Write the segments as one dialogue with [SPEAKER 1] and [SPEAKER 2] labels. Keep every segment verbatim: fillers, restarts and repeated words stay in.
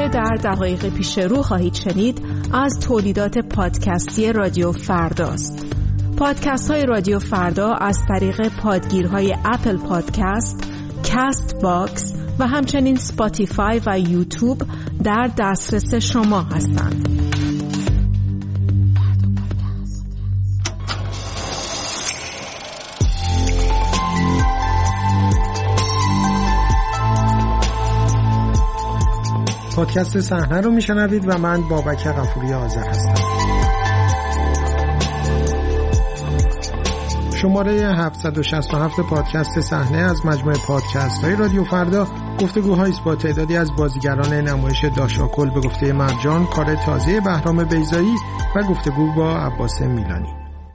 [SPEAKER 1] آنچه در دقایق پیش رو خواهید شنید از تولیدات پادکستی رادیو فرداست. پادکست های رادیو فردا از طریق پادگیرهای اپل پادکست، کست باکس و همچنین سپاتیفای و یوتیوب در دسترس شما هستند.
[SPEAKER 2] پادکست صحنه رو میشنوید و من بابک غفوری آذر هستم. شماره هفتصد و شصت و هفت پادکست صحنه از مجموعه پادکست های رادیو فردا گفتگوهایی است با تعدادی از بازیگران نمایش داشاکل به گفته مرجان، کار تازه بهرام بیضایی و گفتگو با عباس میلانی.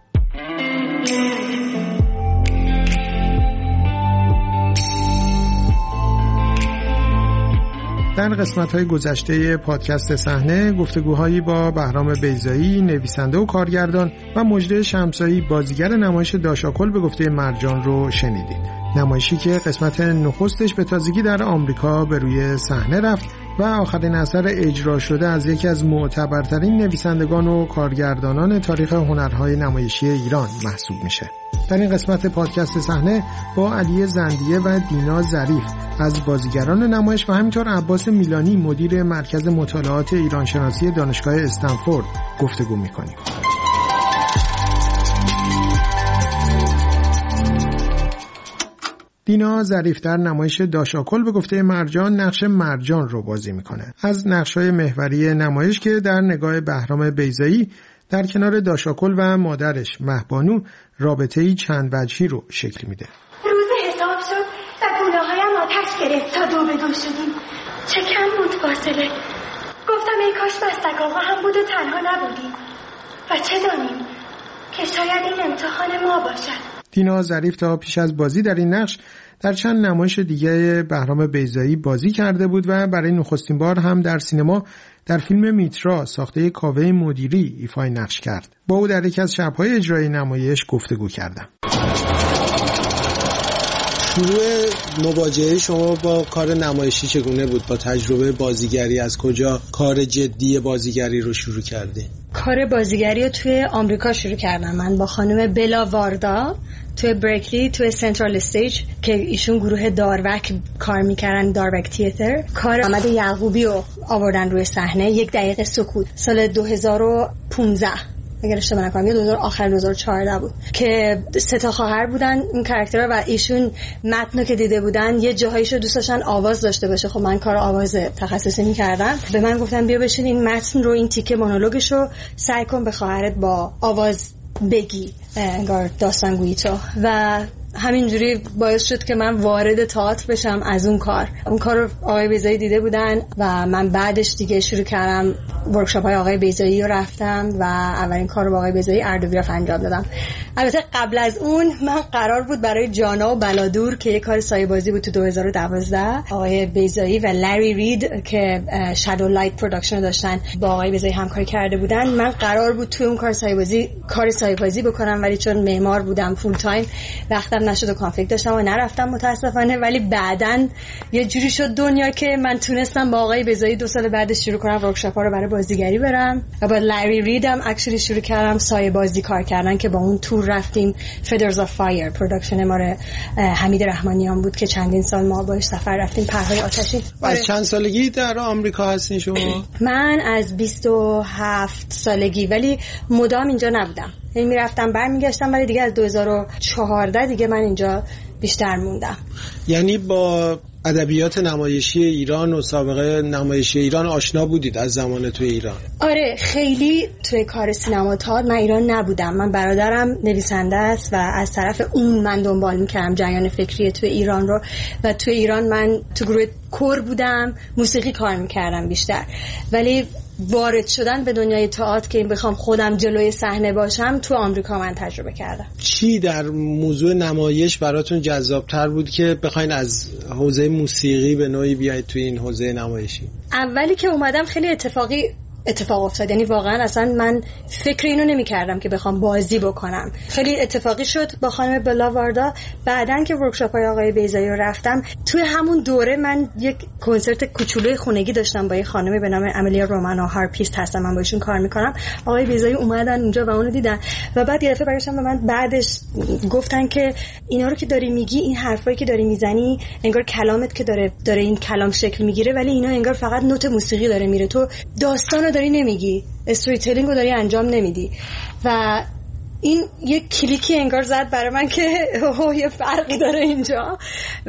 [SPEAKER 2] در قسمت‌های گذشته پادکست صحنه گفتگوهایی با بهرام بیضایی، نویسنده و کارگردان، و مژده شمسایی، بازیگر نمایش داشاکل به گفته مرجان رو شنیدید. نمایشی که قسمت نخستش به تازگی در آمریکا به روی صحنه رفت و آخرین اثر اجرا شده از یکی از معتبرترین نویسندگان و کارگردانان تاریخ هنرهای نمایشی ایران محسوب میشه. در این قسمت پادکست صحنه با علی زندیه و دینا ظریف از بازیگران نمایش و همینطور عباس میلانی مدیر مرکز مطالعات ایرانشناسی دانشگاه استنفورد گفتگو میکنیم. دینا ظریف در نمایش داشاکل به گفته مرجان نقش مرجان رو بازی میکنه. از نقش‌های محوری نمایش که در نگاه بهرام بیضایی در کنار داشاکل و مادرش مهبانو رابطه‌ای چند وجهی رو شکل میده.
[SPEAKER 3] روز حساب شد و گونه‌هایم آتش گرفت تا دو به دو شدیم. چه کم بود فاصله. گفتم ای کاش مستک آقا هم بود و تنها نبودیم. و چه دانیم که شاید این امتحان ما باشد.
[SPEAKER 2] دینا ظریف تا پیش از بازی در این نقش در چند نمایش دیگه بهرام بیضایی بازی کرده بود و برای نخستین بار هم در سینما در فیلم میترا ساخته کاوه مدیری ایفای نقش کرد. با او در یکی از شب‌های اجرای نمایش گفتگو کردم.
[SPEAKER 4] شروع مواجهه شما با کار نمایشی چگونه بود؟ با تجربه بازیگری از کجا کار جدی بازیگری رو شروع کردی؟
[SPEAKER 5] کار بازیگری رو توی آمریکا شروع کردم. من با خانم بلا واردا توی برکلی توی سنترال استیج که ایشون گروه داروک کار میکردن، داروک تیاتر، کار محمد یعقوبی رو آوردن روی صحنه. یک دقیقه سکوت سال دو هزار و پانزده اگر اشتباه نکنم یا دو هزار آخر دو هزار و چهارده بود که سه تا خواهر بودن این کاراکترها و ایشون متنو که دیده بودن یه جاهایشو دوست داشتن آواز داشته باشه. خب من کار آواز تخصصی می‌کردم. به من گفتن بیا بشین این متن رو، این تیکه مونولوگشو سعی کن به خواهرت با آواز بگی، انگار داستانگویی تو. و همینجوری باعث شد که من وارد تئاتر بشم از اون کار. اون کار رو آقای بیضایی دیده بودن و من بعدش دیگه شروع کردم ورکشاپ های آقای بیضایی رو رفتم و اولین کار رو با آقای بیضایی اردویرف انجام دادم. البته قبل از اون من قرار بود برای جانا و بلادور که یک کار سایه بازی بود تو دو هزار و دوازده، آقای بیضایی و لری رید که شادو لایت پروداکشن داشتن با آقای بیضایی همکاری کرده بودن، من قرار بود توی اون کار سایه بازی کار سایه بازی بکنم، ولی چون معمار بودم فول تایم وقتم نشد و کانفلیکت داشتم و نرفتم متاسفانه. ولی بعدن یه جوری شد دنیا که من تونستم با آقای بیضایی دو سال بعدش شروع کنم ورکشاپ‌ها رو برای بازیگری برم و با لری ریدم اکچولی شروع کردم سایه بازی کار کردن که با اون تور رفتیم. فدرز آف فایر پروداکشن ما رو حمید رحمانیان بود که چندین سال ما باهاش سفر رفتیم پرهای آتشی.
[SPEAKER 4] از چند سالگی در آمریکا هستین شما؟
[SPEAKER 5] من از بیست و هفت سالگی، ولی مدام اینجا نبودم. یعنی میرفتم برمیگشتم، ولی دیگه از دو هزار و چهارده دیگه من اینجا بیشتر موندم.
[SPEAKER 4] یعنی با ادبیات نمایشی ایران و سابقه نمایشی ایران آشنا بودید از زمان توی ایران؟
[SPEAKER 5] آره خیلی توی کار سینما تئاتر من ایران نبودم. من برادرم نویسنده است و از طرف اون من دنبال میکردم جریان فکری توی ایران رو و توی ایران من تو گروه کور بودم، موسیقی کار میکردم بیشتر، ولی وارد شدن به دنیای تئاتر که بخوام خودم جلوی صحنه باشم تو آمریکا من تجربه کردم.
[SPEAKER 4] چی در موضوع نمایش براتون جذابتر بود که بخواین از حوزه موسیقی به نوعی بیاید توی این حوزه نمایشی؟
[SPEAKER 5] اولی که اومدم خیلی اتفاقی اتفاق افتاد. یعنی واقعا اصلا من فکر اینو نمی‌کردم که بخوام بازی بکنم. خیلی اتفاقی شد با خانم بلا واردا. بعدن که ورکشاپ‌های آقای بیضایی رو رفتم، توی همون دوره من یک کنسرت کوچولوی خونگی داشتم با یه خانمی به نام املیا رومانو، هارپیست هستم، من با ایشون کار می‌کنم. آقای بیضایی اومدن اونجا و اونو دیدن و بعد یه دفعه برگشتن به من، بعدش گفتن که اینا رو که داری میگی، این حرفایی که داری میزنی، انگار کلامت که داره داره این کلام شکل میگیره، ولی اینا انگار فقط نوت موسیقی داره میره، تو داستانو داری نمیگی، استوری تیلینگ رو داری انجام نمیدی. و این یه کلیکی انگار زد برای من که اوه یه فرقی داره اینجا.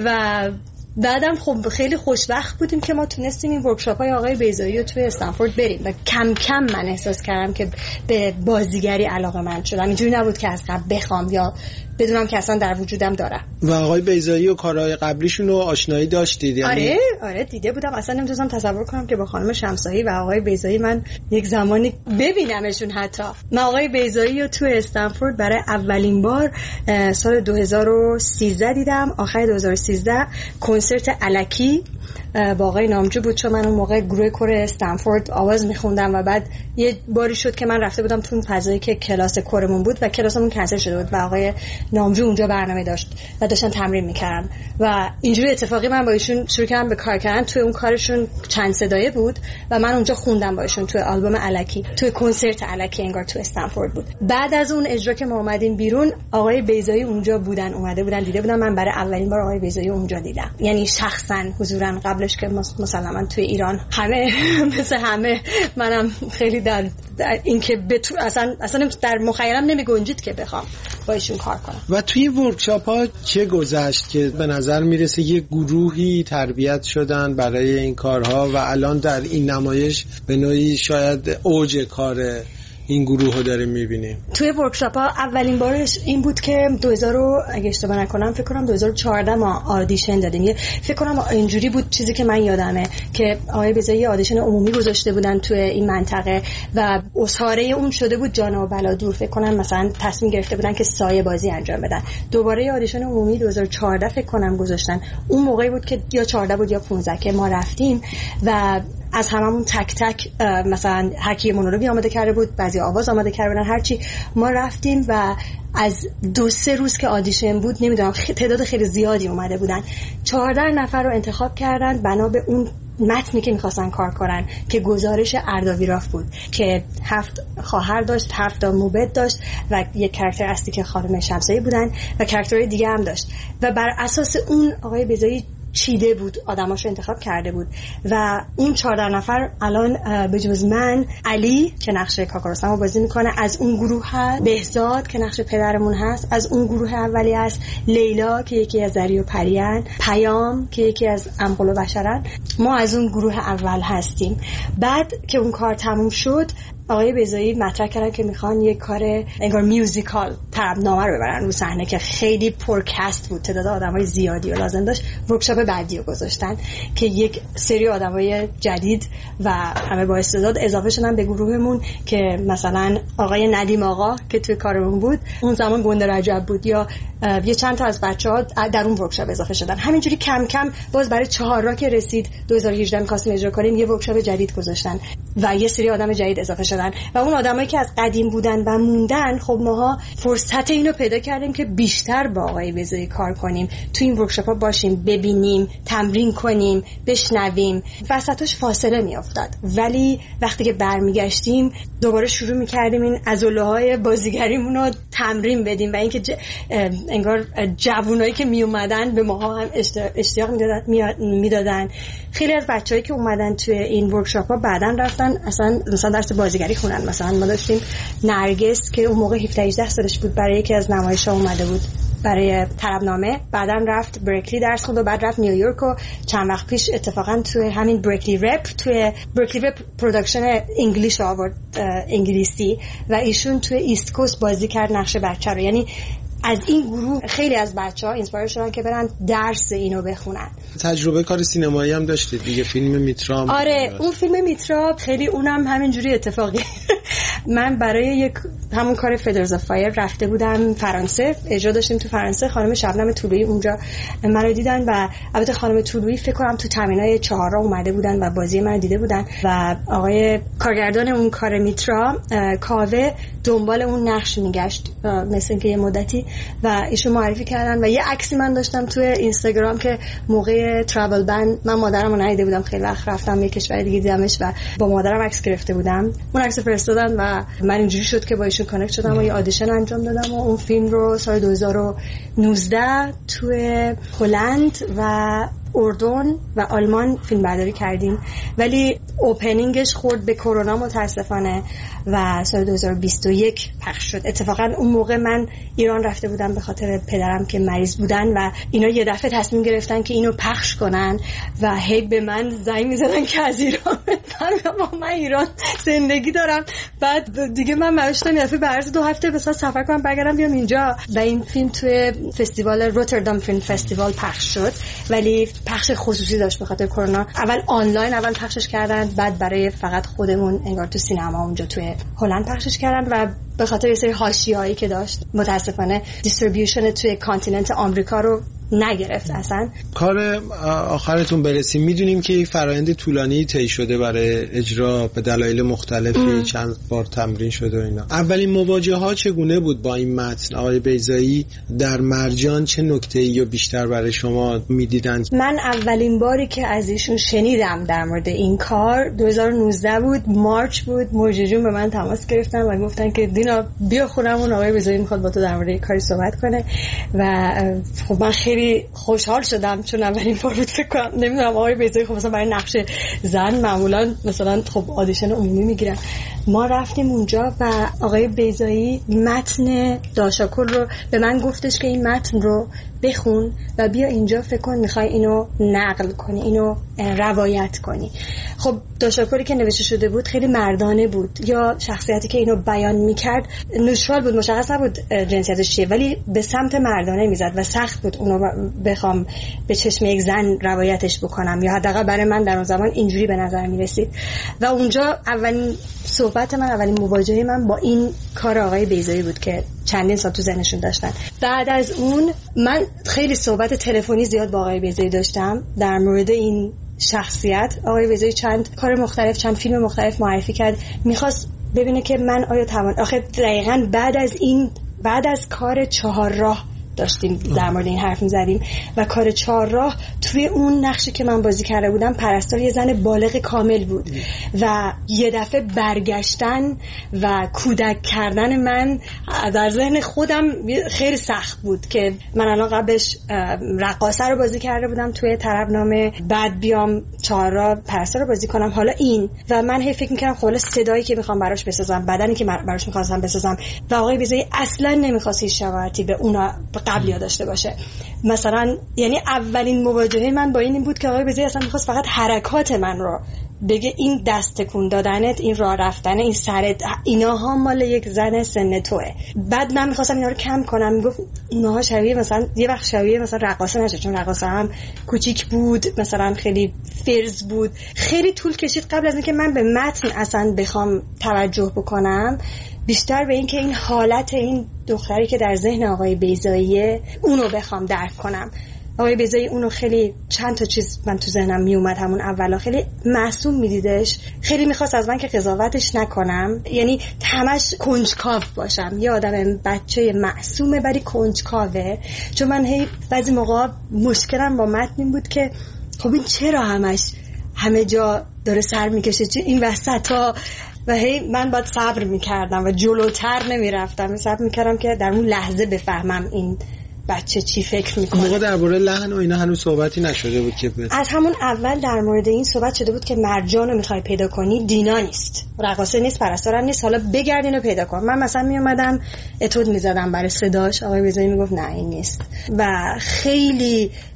[SPEAKER 5] و بعدم خب خیلی خوشبخت بودیم که ما تونستیم این ورکشاپ‌های آقای بیضایی رو توی استنفورد بریم و کم کم من احساس کردم که به بازیگری علاقه‌مند شدم. اینجوری نبود که از قبل بخوام یا بدونم که اصلا در وجودم داره.
[SPEAKER 4] و آقای بیضایی و کارهای قبلیشون رو آشنایی داشتید؟ یعنی
[SPEAKER 5] آره آره دیده بودم، اصلا نمیتونستم تصور کنم که با خانم شمسایی و آقای بیضایی من یک زمانی ببینمشون. حتی من آقای بیضایی رو تو استنفورد برای اولین بار سال دو هزار و سیزده دیدم، آخر دو هزار و سیزده، کنسرت الکی با آقای نامجو بود، چون من اون موقع گروه کور استنفورد آواز میخوندم و بعد یه باری شد که من رفته بودم تو اون فضایی که کلاس کورمون بود و کلاسمون کنسل شده بود و آقای نامجو اونجا برنامه داشت و داشتن تمرین میکردن و اینجوری اتفاقی من با ایشون شروع کردم به کار کردن. توی اون کارشون چند صدایه بود و من اونجا خوندم با ایشون توی آلبوم الکی، توی کنسرت الکی انگار تو استنفورد بود. بعد از اون اجرا که ما اومدیم بیرون، آقای بیضایی اونجا بودن، اومده بودن دیده بودن. من برای اولین بار آقای بیضایی اونجا دیدم، یعنی شخصا حضورا. قبلش که مسلما توی ایران همه مثل همه منم خیلی در, در این که بتو اصلا اصلا در مخیلم نمی گنجید که بخوام با ایشون کار کنم.
[SPEAKER 4] و توی ورکشاپ ها چه گذشت که به نظر میرسه یه گروهی تربیت شدن برای این کارها و الان در این نمایش به نوعی شاید اوج کار این گروه رو داریم میبینیم؟ توی
[SPEAKER 5] ورکشاپ ها اولین بارش این بود که دو هزار اگه اشتباه نکنم فکر کنم دو هزار و چهارده ما آدیشن دادیم. یه فکر کنم اینجوری بود، چیزی که من یادمه که آقای بیضایی آدیشن عمومی گذاشته بودن توی این منطقه و اصحاره اون شده بود جان و بلادور. فکر کنم مثلا تصمیم گرفته بودن که سایه بازی انجام بدن. دوباره آدیشن عمومی دو هزار و چهارده فکر کنم گذاشتن. اون موقعی بود که یا چهارده بود یا پانزده که ما رفتیم و از هممون تک تک مثلا هر کی مونولوگی آماده کرده بود، بعضی آواز آماده کرده بودن، هر چی. ما رفتیم و از دو سه روز که آدیشن بود، نمیدونم تعداد خیلی زیادی اومده بودن، چهارده نفر رو انتخاب کردن بنا به اون متنی که می‌خواستن کار کنن که گزارش ارداویراف بود که هفت خواهر داشت، هفت تا موبد داشت و یک کاراکتر اصلی که خانم شمسایی بودن و کاراکترهای دیگه هم داشت و بر اساس اون آقای بیضایی چیده بود، آدماشو انتخاب کرده بود و اون چهارده نفر الان به جز من، علی که نقش کاکاروسامو بازی میکنه از اون گروه هست، بهزاد که نقش پدرمون هست از اون گروه اولی هست، لیلا که یکی از زری و پریان، پیام که یکی از امقل و بشرن. ما از اون گروه اول هستیم. بعد که اون کار تموم شد، آقای بیضایی مطرح کردن که میخوان یک کار انگار میوزیکال طربنامه رو ببرن رو صحنه که خیلی پرکست بود، تعداد آدمای زیادی رو لازم داشت. ورکشاپ بعدی رو گذاشتن که یک سری آدمای جدید و همه با استعداد اضافه شدن به گروهمون که مثلا آقای ندیم آقا که توی کارمون بود اون زمان گنده رجب بود، یا یه چند تا از بچه‌ها در اون ورکشاپ اضافه شدن. همینجوری کم کم باز برای چهار را که رسید دو هزار و هجده می‌خواستیم اجرا کنیم، یه ورکشاپ جدید گذاشتن و یه سری آدم جدید اضافه شدن و اون آدمایی که از قدیم بودن و موندن، خب ماها فرصت اینو پیدا کردیم که بیشتر با آقای بیضایی کار کنیم، تو این ورکشاپ‌ها باشیم، ببینیم، تمرین کنیم، بشنویم. وسطش فاصله میافتاد ولی وقتی که برمیگشتیم دوباره شروع می‌کردیم این عضله‌های بازیگریمون رو تمرین بدیم و اینکه ج... انگار جوونایی که می اومدن به ماها هم اشتیاق میدادن. خیلی از بچه‌هایی که اومدن توی این ورکشاپ‌ها بعداً رفتن اصلا مثلا درس بازیگری خوندن. مثلا ما داشتیم نرگس که اون موقع هفده هجده سالش بود، برای یکی از نمایش‌ها اومده بود برای طربنامه، بعداً رفت برکلی درس خوند و بعد رفت نیویورک و چند وقت پیش اتفاقاً توی همین برکلی رپ توی برکلی رپ پروداکشن انگلیش آورد انگلیسی و ایشون توی ایست کوست بازی کرد نقش بچه رو. یعنی از این گروه خیلی از بچه‌ها اینسپایر شدن که برن درس اینو بخونن.
[SPEAKER 4] تجربه کار سینمایی هم داشتید دیگه، فیلم میترا.
[SPEAKER 5] آره اون فیلم میترا خیلی اونم همینجوری اتفاقی من برای یک همون کار فدرز اف فایر رفته بودم فرانسه، اجرا داشتیم تو فرانسه. خانم شبنم طلویی اونجا منو دیدن و البته خانم طلویی فکر کنم تو تمرینای چهارراه اومده بودن و بازی منو دیده بودن و آقای کارگردان اون کار میترا کاوه دنبال اون نقش میگشت مثل اینکه یه مدتی و ایشون معرفی کردن و یه عکسی من داشتم توی اینستاگرام که موقع ترابل بند من مادرمو ندیده بودم، خیلی وقت رفتم یه کشور دیگه دیدمش و با مادرم عکس گرفته بودم. اون عکس فرستادن و من اینجوری شد که با ایشون کانکت شدم و یه آدیشن انجام دادم و اون فیلم رو سال دو هزار و نوزده توی هلند و اردن و آلمان فیلم برداری کردیم، ولی اوپنینگش خورد به کرونا متاسفانه و سال دو هزار و بیست و یک پخش شد. اتفاقا اون موقع من ایران رفته بودم به خاطر پدرم که مریض بودن و اینا یه دفعه تصمیم گرفتن که اینو پخش کنن و هی به من زنگ می‌زدن که از ایران من من ایران زندگی دارم. بعد دیگه من مشتم یه دفعه برای دو هفته بس سفر کنم برگردم بیام اینجا و این فیلم توی فستیوال روتردام فیلم فستیوال پخش شد، ولی پخش خصوصی داشت به خاطر کرونا. اول آنلاین اول پخشش کردن، بعد برای فقط خودمون انگار تو سینما اونجا توی هلند پخشش کردن و به خاطر یه سری حاشیه‌ای که داشت متاسفانه دیستریبیوشن توی کانتیننت آمریکا رو نگرفت. اصلا
[SPEAKER 4] کار آخرتون برسیم، میدونیم که فرآیند طولانی طی شده برای اجرا به دلایل مختلفی ام. چند بار تمرین شده و اینا. اولین مواجهه ها چگونه بود با این متن؟ آقای بیضایی در مرجان چه نکته‌ای رو بیشتر برای شما میدیدن؟
[SPEAKER 5] من اولین باری که از ایشون شنیدم در مورد این کار دو هزار و نوزده بود، مارچ بود. موجیجون به من تماس گرفتن و گفتن که دینا بیا خونمون، آقای بیضایی میخواد با تو در مورد این کاری صحبت کنه و خب من خیلی خوشحال شدم چون اولین بار بود فکر کنم. نمیدونم آقای بیضایی خب مثلا برای نقش زن معمولا مثلا خب آدیشن عمومی میگیرن. ما رفتیم اونجا و آقای بیضایی متن داشاکل رو به من گفتش که این متن رو بخون و بیا اینجا فکر کن میخوای اینو نقل کنی، اینو روایت کنی. خب داشاکلی که نوشته شده بود خیلی مردانه بود، یا شخصیتی که اینو بیان میکرد نوشال بود، مشخص نبود جنسیتش چیه، ولی به سمت مردانه میزد و سخت بود اونو بخوام به چشم یک زن روایتش بکنم، یا حداقل برای من در اون زمان اینجوری به نظر میرسید. و اونجا اولین صحبت من، اولین مواجهه من با این کار آقای بیضایی بود که چندین سال تو ذهنشون داشتن. بعد از اون من خیلی صحبت تلفنی زیاد با آقای بیضایی داشتم در مورد این شخصیت. آقای بیضایی چند کار مختلف، چند فیلم مختلف معرفی کرد، میخواست ببینه که من آیا توان. آخه دقیقاً بعد از این، بعد از کار چهارراه داشتیم در مورد این حرف می‌زدیم و کار چهارراه توی اون نقشی که من بازی کرده بودم پرستار یه زن بالغ کامل بود و یه دفعه برگشتن و کودک کردن من در ذهن خودم خیلی سخت بود که من الان قبلش رقاصه رو بازی کرده بودم توی طربنامه، بعد بیام چهارراه پرستار رو بازی کنم حالا این. و من هی فکر می‌کردم خب صدایی که می‌خوام براش بسازم، بدنی که براش می‌خواستم بسازم و آقای بیضایی اصلاً نمی‌خواست هیچ شباهتی به اونا قبلی داشته باشه. مثلا یعنی اولین مواجهه من با این بود که آقای بیضایی اصلا می‌خواست فقط حرکات من رو بگه، این دست تکون دادنت، این راه رفتن، این سرت، ایناها مال یک زن سن توئه. بعد من می‌خواستم اینا رو کم کنم، میگفت ایناها شبیه مثلا یه وقت شبیه مثلا رقاصه نشه، چون رقاصه هم کوچیک بود، مثلا خیلی فرز بود. خیلی طول کشید قبل از اینکه من به متن اصلا بخوام توجه بکنم، بیشتر به این که این حالت این دختری که در ذهن آقای بیضاییه اونو بخوام درک کنم. آقای بیضایی اونو خیلی چند تا چیز من تو ذهنم می اومد همون اولا، خیلی معصوم میدیدش، خیلی میخواست از من که قضاوتش نکنم، یعنی همش کنجکاو باشم. یه آدم بچه معصومه ولی کنجکاوه. چون من هی بعضی موقع مشکلم با متن بود که خب این چرا همش همه جا داره سر میکشه، چه این وسطا، و هی من باید صبر میکردم و جلوتر نمیرفتم، صبر میکردم که در اون لحظه بفهمم این بچه چی فکر میکنه.
[SPEAKER 4] موقع درباره لحن و اینا هنوز صحبتی نشده بود که بس.
[SPEAKER 5] از همون اول در مورد این صحبت شده بود که مرجان رو میخوای پیدا کنی، دینا نیست، رقاصه نیست، پرستارم نیست، حالا بگردین و پیدا کن. من مثلا میومدم اتود میزدم برای صداش، آقای بیضایی میگفت نه این نیست و خیلی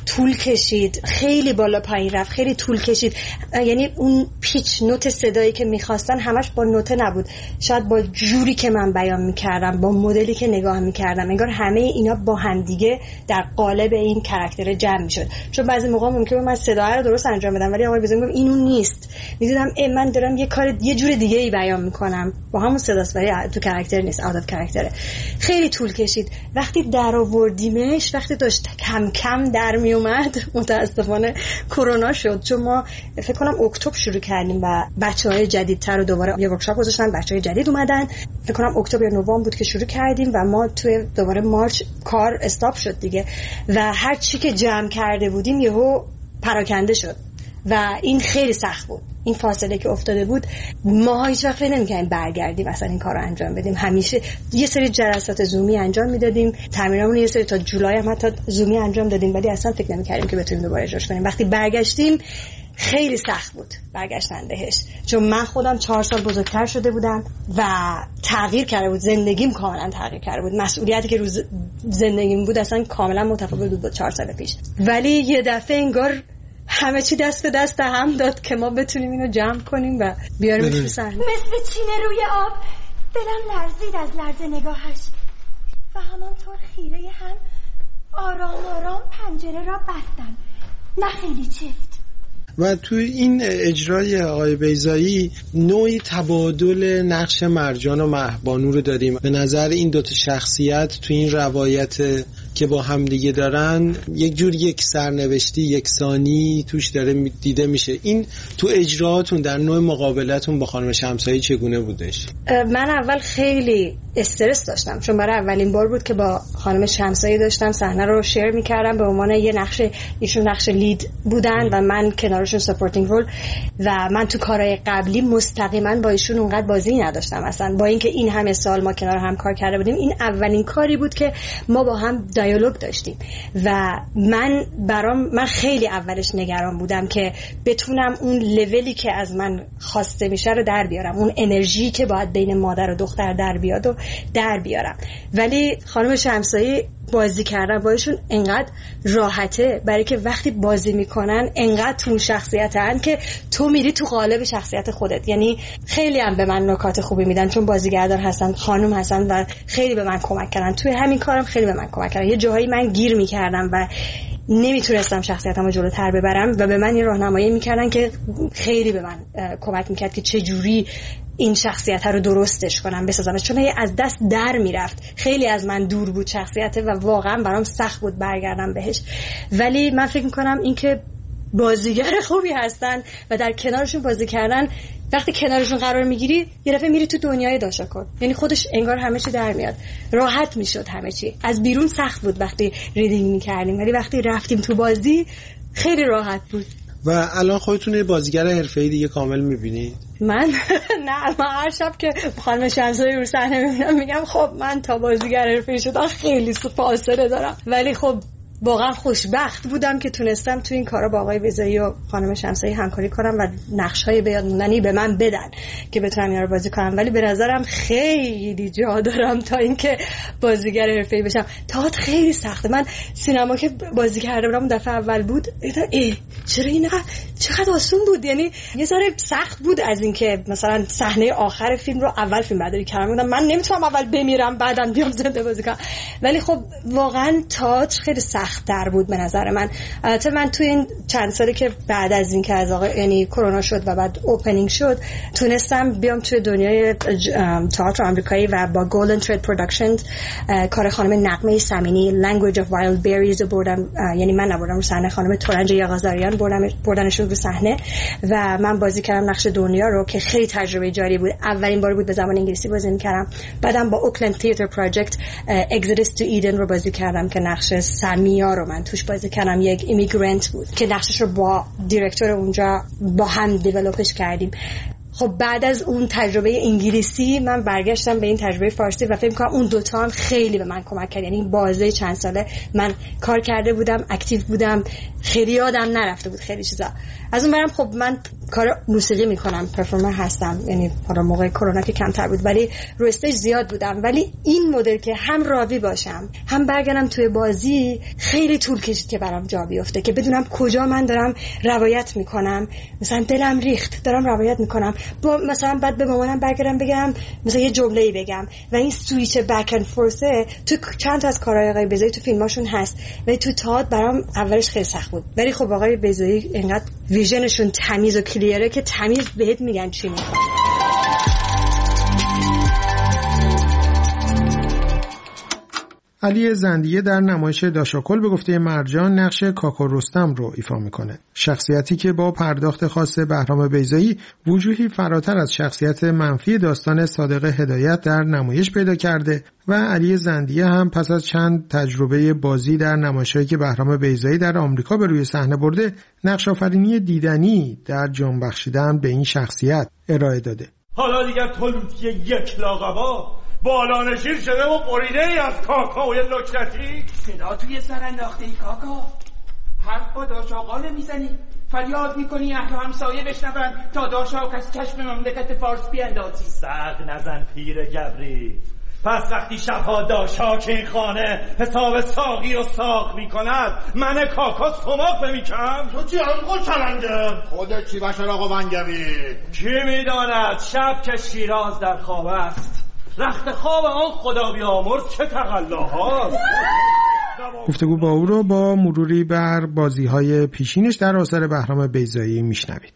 [SPEAKER 5] طول کشید، خیلی بالا پایین رفت، خیلی طول کشید. یعنی اون پیچ نوت صدایی که میخواستن همش با نوته نبود، شاید با جوری که من بیان میکردم، با مدلی که نگاه میکردم، انگار همه اینا با هم دیگه در قالب این کاراکتر جمع میشد. چون بعضی موقع ممکنه من صدا رو درست انجام بدم ولی آقای بیزایی میگم این اون نیست، میدونم من دارم یه کار یه جور دیگه ای بیان میکنم، با همون صداست ولی تو کاراکتر نیست، اوت اف کاراکتره. خیلی طول کشید. وقتی در آوردیمش، وقتی داشت کم کم در می اومد، متاسفانه کرونا شد. چون ما فکر کنم اکتبر شروع کردیم و بچهای جدیدتر رو دوباره یه ورکشاپ گذاشتن، بچهای جدید اومدن، فکر کنم اکتبر یا نوامبر بود که شروع کردیم و ما توی دوباره مارچ کار استاپ شد دیگه و هر چی که جمع کرده بودیم یهو پراکنده شد و این خیلی سخت بود. این فاصله که افتاده بود ما هیچ وقت فکر نمی‌کردیم برگردیم مثلا این کارو انجام بدیم. همیشه یه سری جلسات زومی انجام میدادیم، تمرینامون یه سری تا جولای هم حتی زومی انجام دادیم ولی اصلا فکر نمی‌کردیم که بتونیم دوباره اجراش کنیم. وقتی برگشتیم خیلی سخت بود برگشتن بهش، چون من خودم چهار سال بزرگتر شده بودم و تغییر کرده بود، زندگیم کاملا تغییر کرده بود، مسئولیتی که روز زندگیم بود اصلا کاملا متفاوت بود با چهار سال پیش. ولی یه دفعه انگار همه چی دست به دست هم داد که ما بتونیم اینو جمع کنیم و بیاریمش رو صحنه.
[SPEAKER 3] مثل چینه روی آب دلم لرزید از لرز نگاهش و همانطور خیره هم آرام آرام پنجره را بستن، نه خیلی چفت.
[SPEAKER 4] و تو این اجرای آقای بیضایی نوعی تبادل نقش مرجان و مهبانو رو داریم. به نظر این دوتا شخصیت تو این روایت که با هم دیگه دارن یک جور یک سرنوشتی یکسانی توش داره دیده میشه. این تو اجراهاتون در نوع مقابلتون با خانم شمسایی چگونه بودش؟
[SPEAKER 5] من اول خیلی استرس داشتم چون برای اولین بار بود که با خانم شمسایی داشتم صحنه رو شیر میکردم به عنوان یه نقش، ایشون نقش لید بودن و من کنارشون سپورتینگ رول و من تو کارهای قبلی مستقیما با ایشون اونقدر بازی نداشتم اصلا، با اینکه این همه سال ما کنار هم کار کرده بودیم. این اولین کاری بود که ما با هم دیالوگ داشتیم و من برام من خیلی اولش نگران بودم که بتونم اون لولی که از من خواسته میشه رو در بیارم، اون انرژی که باید بین مادر و دختر در بیاد و در بیارم. ولی خانم شمسایی بازی کردن بایشون انقدر راحته، برای که وقتی بازی میکنن انقدر تو شخصیتن که تو میری تو قالب شخصیت خودت. یعنی خیلی هم به من نکات خوبی میدن چون بازیگردان هستن، خانم هستن و خیلی به من کمک کردن. توی همین کارم خیلی به من کمک کردن. یه جاهایی من گیر میکردم و نمیتونستم شخصیتمو جلوتر ببرم و به من یه راهنمایی میکردن که خیلی به من کمک میکرد که چه جوری این شخصیت رو درستش کنم، بسازم، چون از دست در میرفت. خیلی از من دور بود شخصیت و واقعا برام سخت بود برگردم بهش. ولی من فکر میکنم این که بازیگر خوبی هستن و در کنارشون بازی کردن، وقتی کنارشون قرار میگیری یه دفعه میری تو دنیای داشاکن، یعنی خودش انگار همه چی در میاد، راحت میشد همه چی. از بیرون سخت بود وقتی ریدینگ میکردیم ولی وقتی رفتیم تو بازی خیلی راحت بود.
[SPEAKER 4] و الان خودتون یه بازیگر حرفه‌ای دیگه کامل میبینید؟
[SPEAKER 5] من نه، من هر شب که خانم شمسایی رو صحنه میبینم میگم خب من تا بازیگر حرفه‌ای شدم خیلی فاصله دارم، ولی خب واقعا خوشبخت بودم که تونستم تو این کارا با آقای بیضایی و خانم شمسایی همکاری کنم و نقش‌های بیاد موندنی به من بدن که بتونم اینا رو بازی کنم. ولی به نظرم خیلی جا دارم تا اینکه بازیگر حرفه‌ای بشم. تئاتر خیلی سخته. من سینما که بازی کرده بودم دفعه اول بود، ای چرا اینقدر چقدر آسون بود. یعنی یه ذره سخت بود از اینکه مثلا صحنه آخر فیلم رو اول فیلم برداری کردم، بودم من نمیتونم اول بمیرم بعدم بیام زنده بازی کنم. ولی خب واقعا تئاتر خیلی سخت در بود به نظر من. البته من تو این چند سالی که بعد از این که از آقا یعنی کرونا شد و بعد اوپنینگ شد تونستم بیام توی دنیای تئاتر آمریکایی و با گلدن ترید پروداکشنز کار خانم نغمه سمینی لنگویج اف وایلد بریز رو بردم، یعنی من نبردم رو صحنه، خانم تورنج یغازاریان بردم بردنشون رو صحنه و من بازی کردم نقش دنیا رو که خیلی تجربه جالبی بود. اولین بار بود به زبان انگلیسی بازی می‌کردم. بعدم با اوکلند تئاتر پروژکت اگزیدس تو ایدن رو بازی کردم که نقش سمیا رو من توش بازی کردم، یک ایمیگرنت بود که نقشش رو با دیرکتور اونجا با هم دیولپش کردیم. خب خب بعد از اون تجربه انگلیسی من برگشتم به این تجربه فارسی و فکر کنم اون دوتا هم خیلی به من کمک کرد. یعنی بازه چند ساله من کار کرده بودم، اکتیو بودم، خیلی یادم نرفته بود خیلی چیزا. از اون برم خب من کار موسیقی میکنم، پرفورمر هستم، یعنی حالا موقع کرونا که کمتر بود ولی رو استیج زیاد بودم. ولی این مدل که هم راوی باشم هم برگردم توی بازی خیلی طول کشید که برام جا بیفته، که بدونم کجا من دارم روایت میکنم. مثلا دلم ریخت دارم روایت میکنم، با مثلا بعد به مامانم برگردم بگم مثلا یه جمله‌ای بگم و این سویچ بک اند فورسه تو چند تا از کارهای آقای بیضایی تو فیلماشون هست ولی تو تئاتر برام اولش خیلی سخت بود. ولی خب آقای بیضایی اینقدر ویژنشون تمیز و کلیره که تمیز بهت میگن چی میخوان.
[SPEAKER 2] علی زندیه در نمایش داشاکل به گفته مرجان نقش کاکا رستم رو ایفا میکنه. شخصیتی که با پرداخت خاص بهرام بیضایی وجوهی فراتر از شخصیت منفی داستان صادق هدایت در نمایش پیدا کرده و علی زندیه هم پس از چند تجربه بازی در نمایش‌هایی که بهرام بیضایی در آمریکا به روی صحنه برده، نقش آفرینی دیدنی در جان بخشیدن به این شخصیت ارائه داده.
[SPEAKER 6] حالا دیگر تو لوتی یک لاغبا بالانشین شده و بریده ای از کاکاوی لکتی.
[SPEAKER 7] صدا توی سر انداخته ای کاکا، حرف با داشاقا نمیزنی، فریاد میکنی اهل همسایه بشنون تا داشاق از چشم مملکت فارس بیاندازی.
[SPEAKER 6] سق نزن پیر گبری. پس وقتی شبها داشاک این خانه حساب ساقی و ساق میکند، من کاکا سماق نمیکم.
[SPEAKER 8] تو چی هم چلنده؟ خودت چی بشر آقا منگوی؟
[SPEAKER 6] کی میداند شب که شیراز در خواب است، رخت خواب آن خدا بیامرز چه تقلاهاست.
[SPEAKER 2] گفتگو با او رو با مروری بر بازی‌های پیشینش در آثار بهرام بیضایی میشنوید.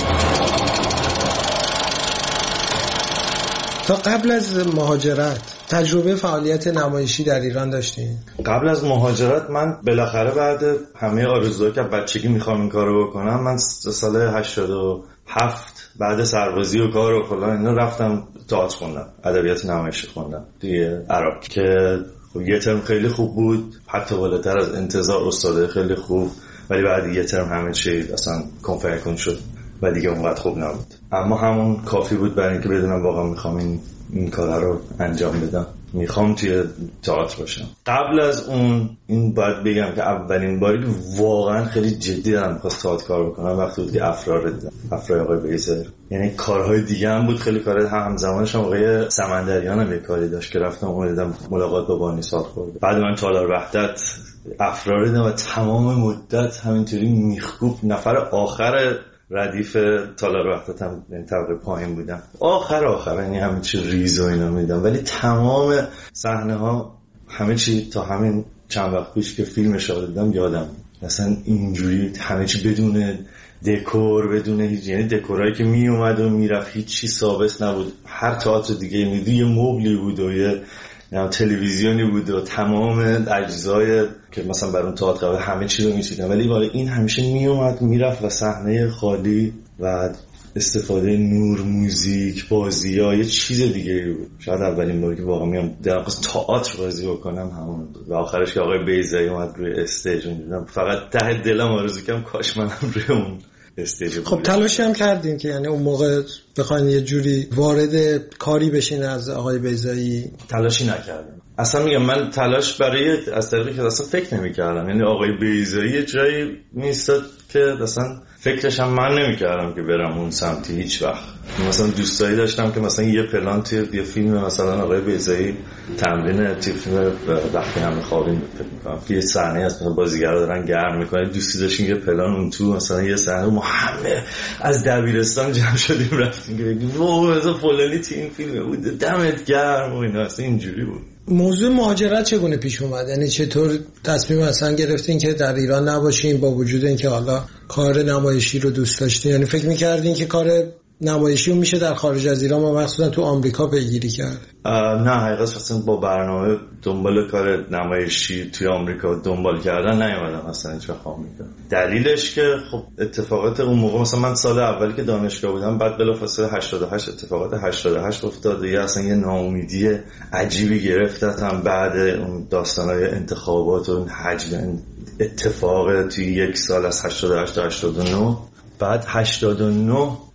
[SPEAKER 4] تا قبل از مهاجرت تجربه فعالیت نمایشی در ایران داشتین؟
[SPEAKER 9] قبل از مهاجرت من بالاخره بعد همه آرزوهایی که بچگی میخوام این کارو بکنم، من سال هشتاد و هفت بعد سربازی و کار و فلان اینا رفتم تئاتر خوندم، ادبیات نمایشی خوندم توی عراق که یه ترم خیلی خوب بود، حتی بالاتر از انتظار، استاد خیلی خوب، ولی بعد یه ترم همه چی اصلا کنفرکون شد و دیگه اونقدر خوب نبود. اما همون کافی بود برای اینکه بدونم واقعا میخوام این این کارا رو انجام بدم، میخوام توی تئاتر باشم. قبل از اون این باید بگم که اولین باری که واقعا خیلی جدی دارم میخواست تئاتر کار بکنم وقتی بود که افرا رو دیدم، افرای آقای بیضایی. یعنی کارهای دیگه هم بود، خیلی کارهای همزمانش هم آقای سمندریان هم یه کاری داشت که رفتم اون دیدم، ملاقات با بانی سال خورد. بعد من تالار وحدت افرا رو دیدم و تمام مدت همینطوری میخکوب نفر آخر ردیف تالار وحدت هم یعنی طبقه پایین بودم، آخر آخر یعنی همه چی ریز و اینا میدم، ولی تمام صحنه ها همه چی تا همین چند وقت پیش که فیلمش رو دیدم یادم، اصلا اینجوری همه چی بدون دکور، بدون هیچ، یعنی دکورایی که می اومد و میرفت هیچ چی ثابت نبود. هر تئاتر دیگه میدی یه مبلی بود و یه نه تلویزیونی بود و تمام اجزای که مثلا بر اون تئاتر قبل همه چی رو می‌چیدن، ولی والا این همیشه میومد میرفت و صحنه خالی و استفاده نور، موزیک، بازی‌ها یه چیز دیگه بود. شاید اولین باری که واقعا میام در واقع تئاتر بازی بکنم همون بود و آخرش که آقای بیضایی اومد روی استیج دیدم، فقط ته دلم آرزو کردم کاش منم روی اون استیج
[SPEAKER 4] خب تلاشی هم کردین که یعنی اون موقع بخواین یه جوری وارد کاری بشین از آقای بیضایی؟
[SPEAKER 9] تلاشی نکردم اصلا، میگم من تلاش برای از طریقی که اصلا فکر نمی‌کردم، یعنی آقای بیضایی جایی نیستاد که اصلا فکرش هم من نمی‌کردم که برم اون سمتی هیچ وقت. مثلا دوستایی داشتم که مثلا یه پلان توی یه فیلم مثلا آقای بیضایی تمرین توی فیلم وقتی همه خوابیم فکر می‌کنم که یه صحنه هست مثلا بازیگرا دارن گرم می‌کنن، دوستی داشتیم یه پلان اون تو مثلا یه صحنه ما همه از دبیرستان جمع شدیم رفتیم که بگیم واه مثلا فلانی تو این فیلم بود دمت گرم و اینا، اصلا اینجوری بود.
[SPEAKER 4] موضوع مهاجرت چگونه پیش اومد؟ یعنی چطور تصمیم اصلا گرفتین که در ایران نباشین با وجود اینکه حالا کار نمایشی رو دوست داشتین؟ یعنی فکر می‌کردین که کار نمایشی رو میشه در خارج از ایران و مخصوصا تو آمریکا پیگیری کرد؟
[SPEAKER 9] نه حقیقتش اصلا با برنامه دنبال کار نمایشی توی آمریکا دنبال کردن نیومدم اصلا هیچ وقت آمریکا. دلیلش که خب اتفاقات اون موقع، مثلا من سال اولی که دانشگاه بودم بعد بلافاصله هشتاد و هشت اتفاقات هشتاد و هشت افتاد و یه اصلا یه ناامیدی عجیبی گرفتم بعد اون داستانای انتخابات و اون حجم اتفاق توی یک سال از هشتاد و هشت تا هشتاد و نه. بعد هشتاد و نه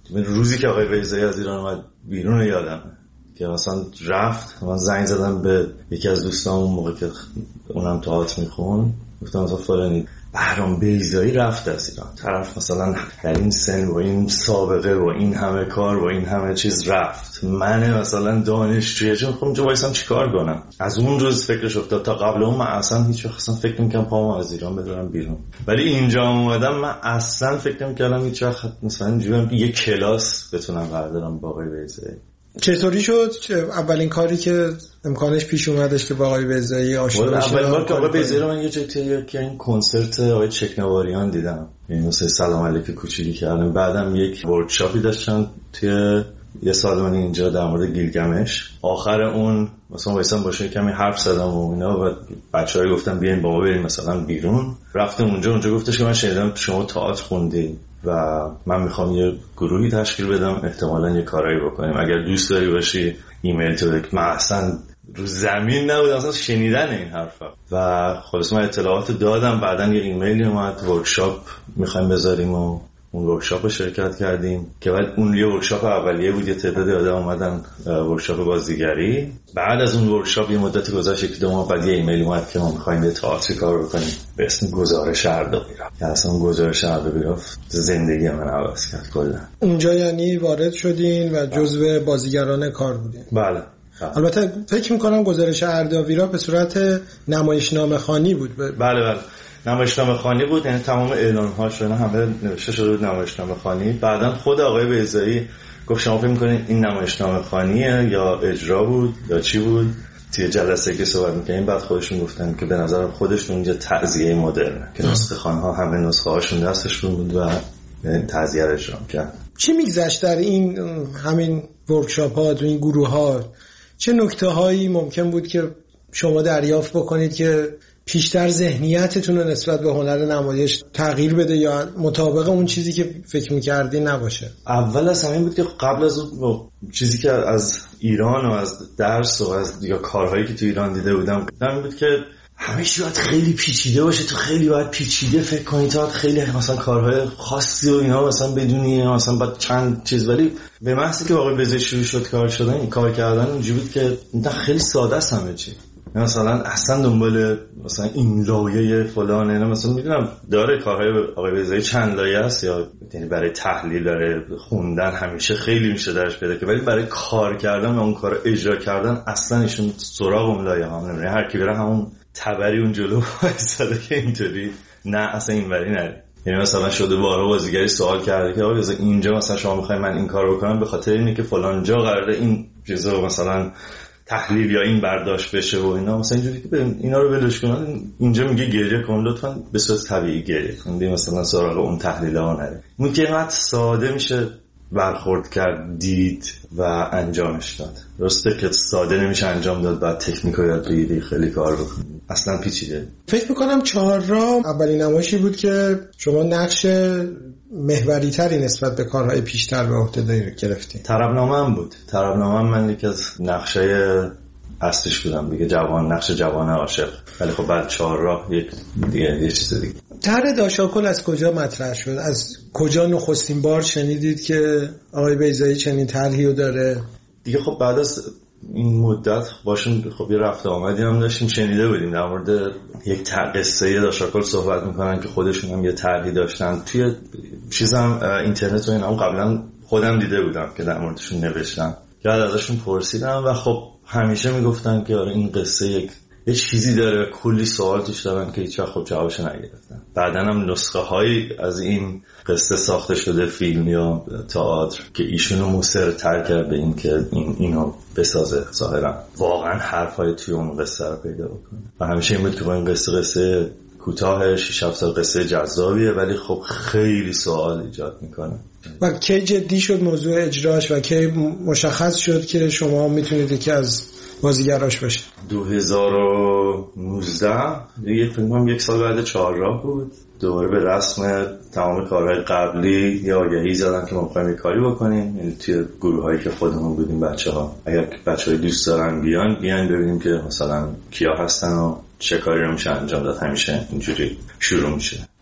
[SPEAKER 9] روزی که آقای بیضایی از ایران اومد بیرون یادمه که مثلا رفت، من زنگ زدم به یکی از دوستان اون موقع که اونم تئاتر میخون، گفتم مثلا فلانی بهرام بیضایی رفت از ایران. طرف مثلا در این سن با این سابقه و این همه کار و این همه چیز رفت، من مثلا دانشجویی چون خب اونجا وایسم چیکار کنم. از اون روز فکرش افتاد. تا قبل اون من اصلا هیچ وقت اصلا فکر نمی‌کردم پامو از ایران بذارم بیرون، ولی اینجا اومدم من اصلا فکر نمی‌کردم هیچ وقت مثلا اینجوری یه کلاس بتونم بردارم با آقای بیضایی.
[SPEAKER 4] چطوری شد اولین کاری که امکانش پیش اومدش که با آقای بیضایی آشنا بشید؟
[SPEAKER 9] اولین بار که آقای بیضایی رو من یه جایی که این کنسرت آقای چکنواریان دیدم، این مثلا سلام علیک کوچیکی کردم. بعدم یک ورکشاپی داشتن توی یه سالن اینجا در مورد گیلگمش. آخر اون مثلا وایسام باشه کمی حرف زدم و اینا و بچه‌ها گفتن بیاین بابا بریم مثلا بیرون. رفتم اونجا اونجا گفتش که من شنیدم شما تئاتر خوندی و من میخوام یه گروهی تشکیل بدم، احتمالاً یه کارایی بکنیم، اگر دوست داری باشی ایمیل تو بده. من اصلا رو زمین نبودم اصلا شنیدن این حرفا و خلاص من اطلاعات دادم. بعدن یه ایمیلی اومد ورکشاپ میخوایم بذاریم و اون ورکشاپ رو شرکت کردیم که بعد اون یه ورکشاپ اولیه بود، یه تعداد آدم اومدن ورکشاپ بازیگری. بعد از اون ورکشاپ یه مدت گذشت، یک دو ماه بعد یه ایمیل اومد که ما می‌خوایم یه تئاتر کار بکنیم به اسم گزارش اردبیل. که اصلا گزارش اردبیل زندگی من عوض کرد کلا.
[SPEAKER 4] اونجا یعنی وارد شدین و جزو بازیگران کار بودین؟
[SPEAKER 9] بله.
[SPEAKER 4] البته فکر می‌کنم گزارش اردبیل به صورت نمایشنامه خوانی بود.
[SPEAKER 9] بله بله نمایشنامه خوانی بود، یعنی تمام اعلان‌هاش اینا همه نوشته شده بود نمایشنامه خوانی. بعدن خود آقای بیضایی گفت شما فکر می‌کنید این نمایشنامه خوانیه یا اجرا بود یا چی بود؟ توی جلسه که صحبت می‌کردیم بعد خودشون گفتن که به نظر خودشون اینجا تعزیه مدرنه که نسخه‌خوان‌ها همه نسخه‌هاشون دستشون بود و تعزیه رو اجرا می‌کردن.
[SPEAKER 4] چی می‌گذشت در این همین ورکشاپ‌ها تو این گروه‌ها؟ چه نکته‌هایی ممکن بود که شما دریافت بکنید که پیشتر ذهنیتتون رو نسبت به هنر نمایش تغییر بده یا مطابق اون چیزی که فکر می‌کردی نباشه؟
[SPEAKER 9] اول از همین بود که قبل از اون چیزی که از ایران و از درس و از یا کارهایی که تو ایران دیده بودم همین بود که همه چی باید خیلی پیچیده باشه، تو خیلی باید پیچیده فکر کنی، تا خیلی مثلا کارهای خاصی و اینا مثلا بدونی مثلا بعد چند چیز. ولی به محضی که واقعا بزش شروع شد کار شدن این کار کردن اونجوری بود که خیلی ساده است همه چی. مثلا اصلا دنبال مثلا این لایه فلان اینا مثلا میدونم داره کارهای آقای بیضایی چند لایه است، یا یعنی برای تحلیل برای خوندن همیشه خیلی میشه درش پیدا که، ولی برای کار کردن و اون کار اجرا کردن اصلا ایشون سراغ اون لایه ها نمیره. هر کی بره همون تبری اون جلو وایساده که اینطوری نه اصلا اینوری نره. یعنی مثلا شده بارها بازیگری سوال کرده که آقا اینجا مثلا شما میخواید من این کارو بکنم به خاطر اینه که فلان جا قراره این چیزا مثلا تحلیل یا این برداشت بشه و اینا، مثلا اینجوری که اینا رو ولش کنن. اینجا میگه گریه کن لطفاً به صورت طبیعی گریه کن، مثلا سراغ اون تحلیل‌ها نره. اون کلمات ساده میشه برخورد کرد، دید و انجامش داد. درسته که ساده نمیشه انجام داد، بعد تکنیکو یاد بگیری خیلی کار بکنی، اصلا پیچیده.
[SPEAKER 4] فکر میکنم چهارراه اولین نمایشی بود که شما نقش محوری تری نسبت به کارهای پیشتر به عهده گرفتین.
[SPEAKER 9] طربنامه هم بود. طربنامه من یکی از نقشه اصلیش بودم دیگه، جوان، نقش جوان عاشق. ولی خب بعد چهارراه یک دیگه یه چیز دیگه.
[SPEAKER 4] طرح داشاکل از کجا مطرح شد؟ از کجا نخستین بار شنیدید که آقای بیضایی چنین طرحی رو داره؟
[SPEAKER 9] دیگه خب بعد از این مدت باشون خب یه رفت آمدی هم داشتیم، شنیده بودیم در مورد یک قصه داشاکل صحبت میکنن که خودشون هم یه طرحی داشتن. توی چیزم اینترنت و اینا هم قبلا خودم دیده بودم که در موردشون نوشتن، یاد ازشون پرسیدم و خب همیشه میگفتن که آره این قصه یک یه چیزی داره، کلی سوال توش دارن که هیچ وقت خب جوابش نگرفتن. بعدن هم نسخه هایی از این قصه ساخته شده، فیلم یا تئاتر، که ایشونو مصر تر کرد به این که این اینو بسازه. ظاهرا واقعا حرفای توی اون قصه رو پیدا بکنه و همیشه این بود که با این قصه قصه کوتاه شش هفت سال قصه جذابیه ولی خب خیلی سوال ایجاد میکنه.
[SPEAKER 4] و کی جدی شد موضوع اجراش و کی مشخص شد که شما میتونید یکی از بازیگراش باشه؟
[SPEAKER 9] دو هزار و نوزده دیگه، فکر کنم یک سال بعد چهارراه بود. دوباره به رسم تمام کارهای قبلی یه آگهی زدن که ما می‌خوایم یه کاری بکنیم، یعنی توی گروهایی که خودمون بودیم بچه‌ها، اگر بچه‌های دوست دارن بیان بیان ببینیم که مثلا کیا هستن و چه کاری رو میشه انجام داد. همیشه اینجوری شروع میشه.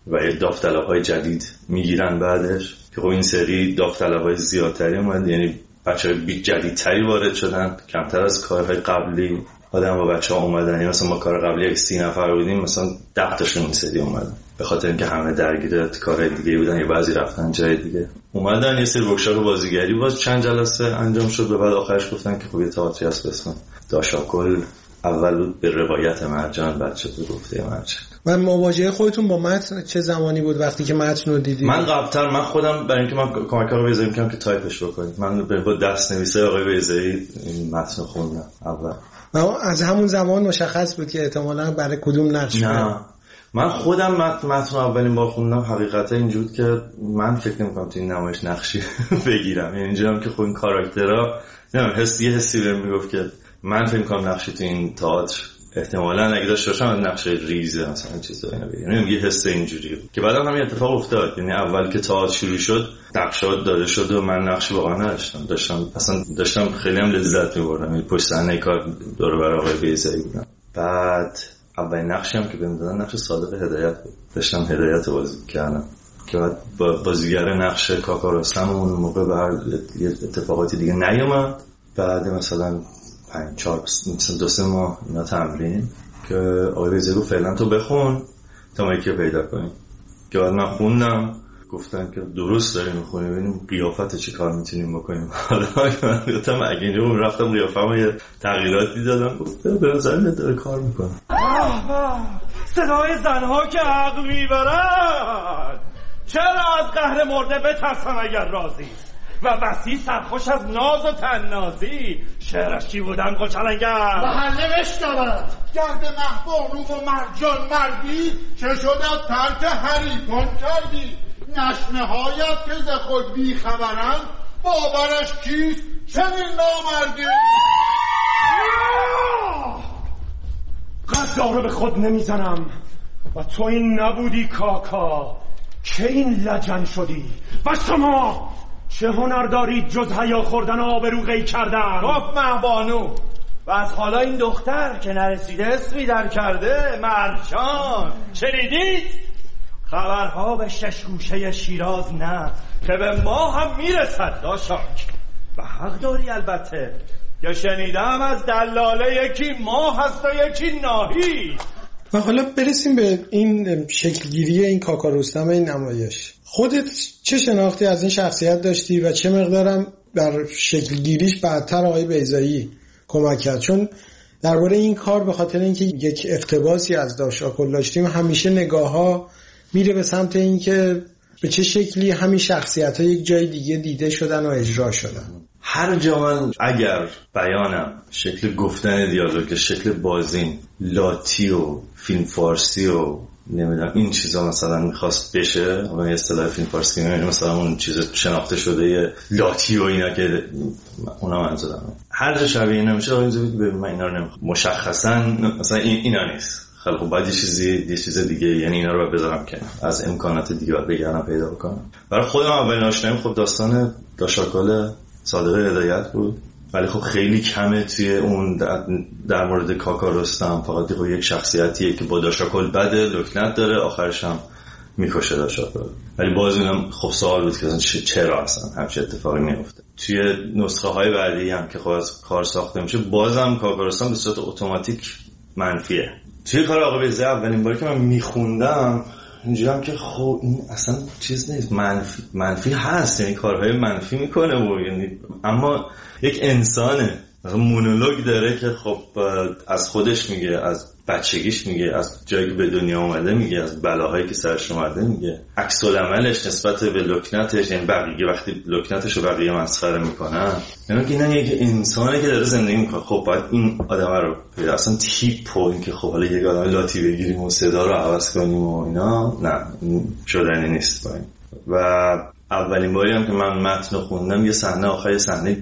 [SPEAKER 9] و داوطلب‌های جدید میگیرن بعدش که خب این سری داوطلب‌های زیادتری اومد، یعنی بچه‌های بیگ جدیدتری وارد شدن، کمتر از کارهای قبلی آدم با بچه‌ها اومدن. یعنی مثلا ما کار قبلی یک سی نفر بودیم، مثلا ده تاشون این سری اومدن به خاطر اینکه همه درگیر کارهای دیگه بودن یا بعضی رفتن جای دیگه. اومدن یه سری ورکشاپ بازیگری باز چند جلسه انجام شد و بعد آخرش گفتن که خب یه تئاتری هست به اسم داشاکل، اول به روایت مرجان بعد شد به گفته مرجان.
[SPEAKER 4] و مواجهه خودتون با متن چه زمانی بود وقتی که متن رو دیدید؟
[SPEAKER 9] من قبل‌تر من خودم برای اینکه من کمک آقای بیضایی می‌کردم که تایپش بکنم، من با دست نویسه آقای بیضایی این متن خوندم اول.
[SPEAKER 4] و از همون زمان مشخص بود که احتمالاً برای کدوم نقش؟
[SPEAKER 9] نه من خودم متن متن اولین بار خوندم حقیقتا اینجوری که من فکر نمی‌کنم تو این نمایش نقشی بگیرم، یعنی اینجوریام که خب این کاراکترها نمیدونم حس یه حسی بهم میگفت که من فکر می‌کنم نقشی تو این تئاتر احتمالاً اگه داشته باشم نقش ریزه مثلا چیزا اینا بگیرم، یعنی یه حس اینجوری بود که بعدم همین اتفاق افتاد. یعنی اول که تئاتر شروع شد نقشات داده شد و من نقش واقعا نداشتم، داشتم اصلا داشتم خیلی هم لذت می‌بردم، یعنی پشت صحنه کار دور بر آقای بیضایی بودم. بعد اولین نقشی هم که بهم دادن نقش صادق هدایت بود، داشتم هدایت بازی کردم که بعد با بازیگر نقش کاکا رستم اون موقع به هر اتفاقاتی دیگه نیومد. بعد مثلا پنج چهار مثلا دو سه ماه اینا تمرین که آقای بیضایی گفت فعلا تو بخون تا ما یکی پیدا کنیم، که بعد من خوندم گفتن که درست داری میخونی ببینیم قیافت چی کار میتونیم بکنیم. حالا من گفتم اگه اینجا رفتم قیافم یه تغییراتی دادم، گفتم به نظر داره کار میکنه.
[SPEAKER 6] صدای زنها که عقل میبرد، چرا از قهر مرده بترسم اگر راضی و بسی سرخوش از ناز و تنازی. شعرش چی بودن قلچلنگر؟
[SPEAKER 8] محله بشنود گرد محبانو و مرجان مردی، چه شد از ترک حریفان کردی؟ نشمه هایت که ز خود بی خبرند، باورش کیست چنین نامردی؟
[SPEAKER 6] قدارو به خود نمیزنم و تو این نبودی کاکا که این لجن شدی. و شما چه هنر دارید جز حیا خوردن و آبرو قی کردن؟ گفت مهبانو و از حالا این دختر که نرسیده اسمی در کرده مرجان. شنیدید؟ خبرها به شش گوشه شیراز نه که به ما هم میرسد داشاک. و حق داری البته که شنیدم از دلاله یکی ما هست و یکی ناهی.
[SPEAKER 4] و حالا برسیم به این شکلگیری این کاکا رستم این نمایش. خودت چه شناختی از این شخصیت داشتی و چه مقدارم در شکلگیریش بعدتر آقای بیضایی کمک کرد؟ چون درباره این کار به خاطر اینکه یک اقتباسی از داشاکل داشتیم همیشه نگاه ها میره به سمت اینکه به چه شکلی همین شخصیت ها یک جای دیگه دیده شدن و اجرا شدن.
[SPEAKER 9] هر جا من اگر بیانم شکل گفتن دیالوگ، شکل بازین لاتی و فیلم فارسی و نمیدونم این چیزا مثلا میخواست بشه، اون اصطلاح فیلم فارسی میگن مثلا اون چیز شناخته شده لاتی و اینا که اونا منظورم، هر جا شبیه اینا میشه آقا ببین من اینا رو نمیخوام مشخصا مثلا این اینا نیست. خیلی خب بعد یه چیزی یه چیز دیگه، یعنی اینا رو بذارم که از امکانات دیگه بگیرم پیدا بکنم. برای خودم اولین آشناییم خب داستان داشاکل صادق هدایت بود، ولی خب خیلی کمه توی اون در, در مورد کاکا رستم. فقط خب یک شخصیتیه که با داشاکل بده، لکنت داره، آخرش هم میکشه داشاکل. ولی باز اونم خب سوال بود که چرا اصلا همچین اتفاقی میفته. توی نسخه های بعدی هم که خب از کار ساخته میشه بازم کاکا رستم به صورت اتوماتیک منفیه. توی کار آقا بیضایی اولین باری که من میخوندم اینجورم که خب این اصلا چیز نیست، منفی, منفی هست، یعنی کارهای منفی میکنه و یعنی اما یک انسانه، مثلا مونولوگ داره که خب از خودش میگه، از بچگیش میگه، از جایی که به دنیا اومده میگه، از بلاهایی که سرش اومده میگه، عکس العملش نسبت به لکنتش، یعنی بقیه وقتی لکنتش رو بقیه مسخره میکنن، یعنی که این یک انسانه که داره زندگی میکنه. خب باید این آدم رو پیدا اصلا تیپ و این که خب حالا یک آدم لاتی بگیریم و صدا رو عوض کنیم و اینا، نه شدنی نیست با این. و اولین باری هم که من متن خوندم یه صحنه آخر صحنه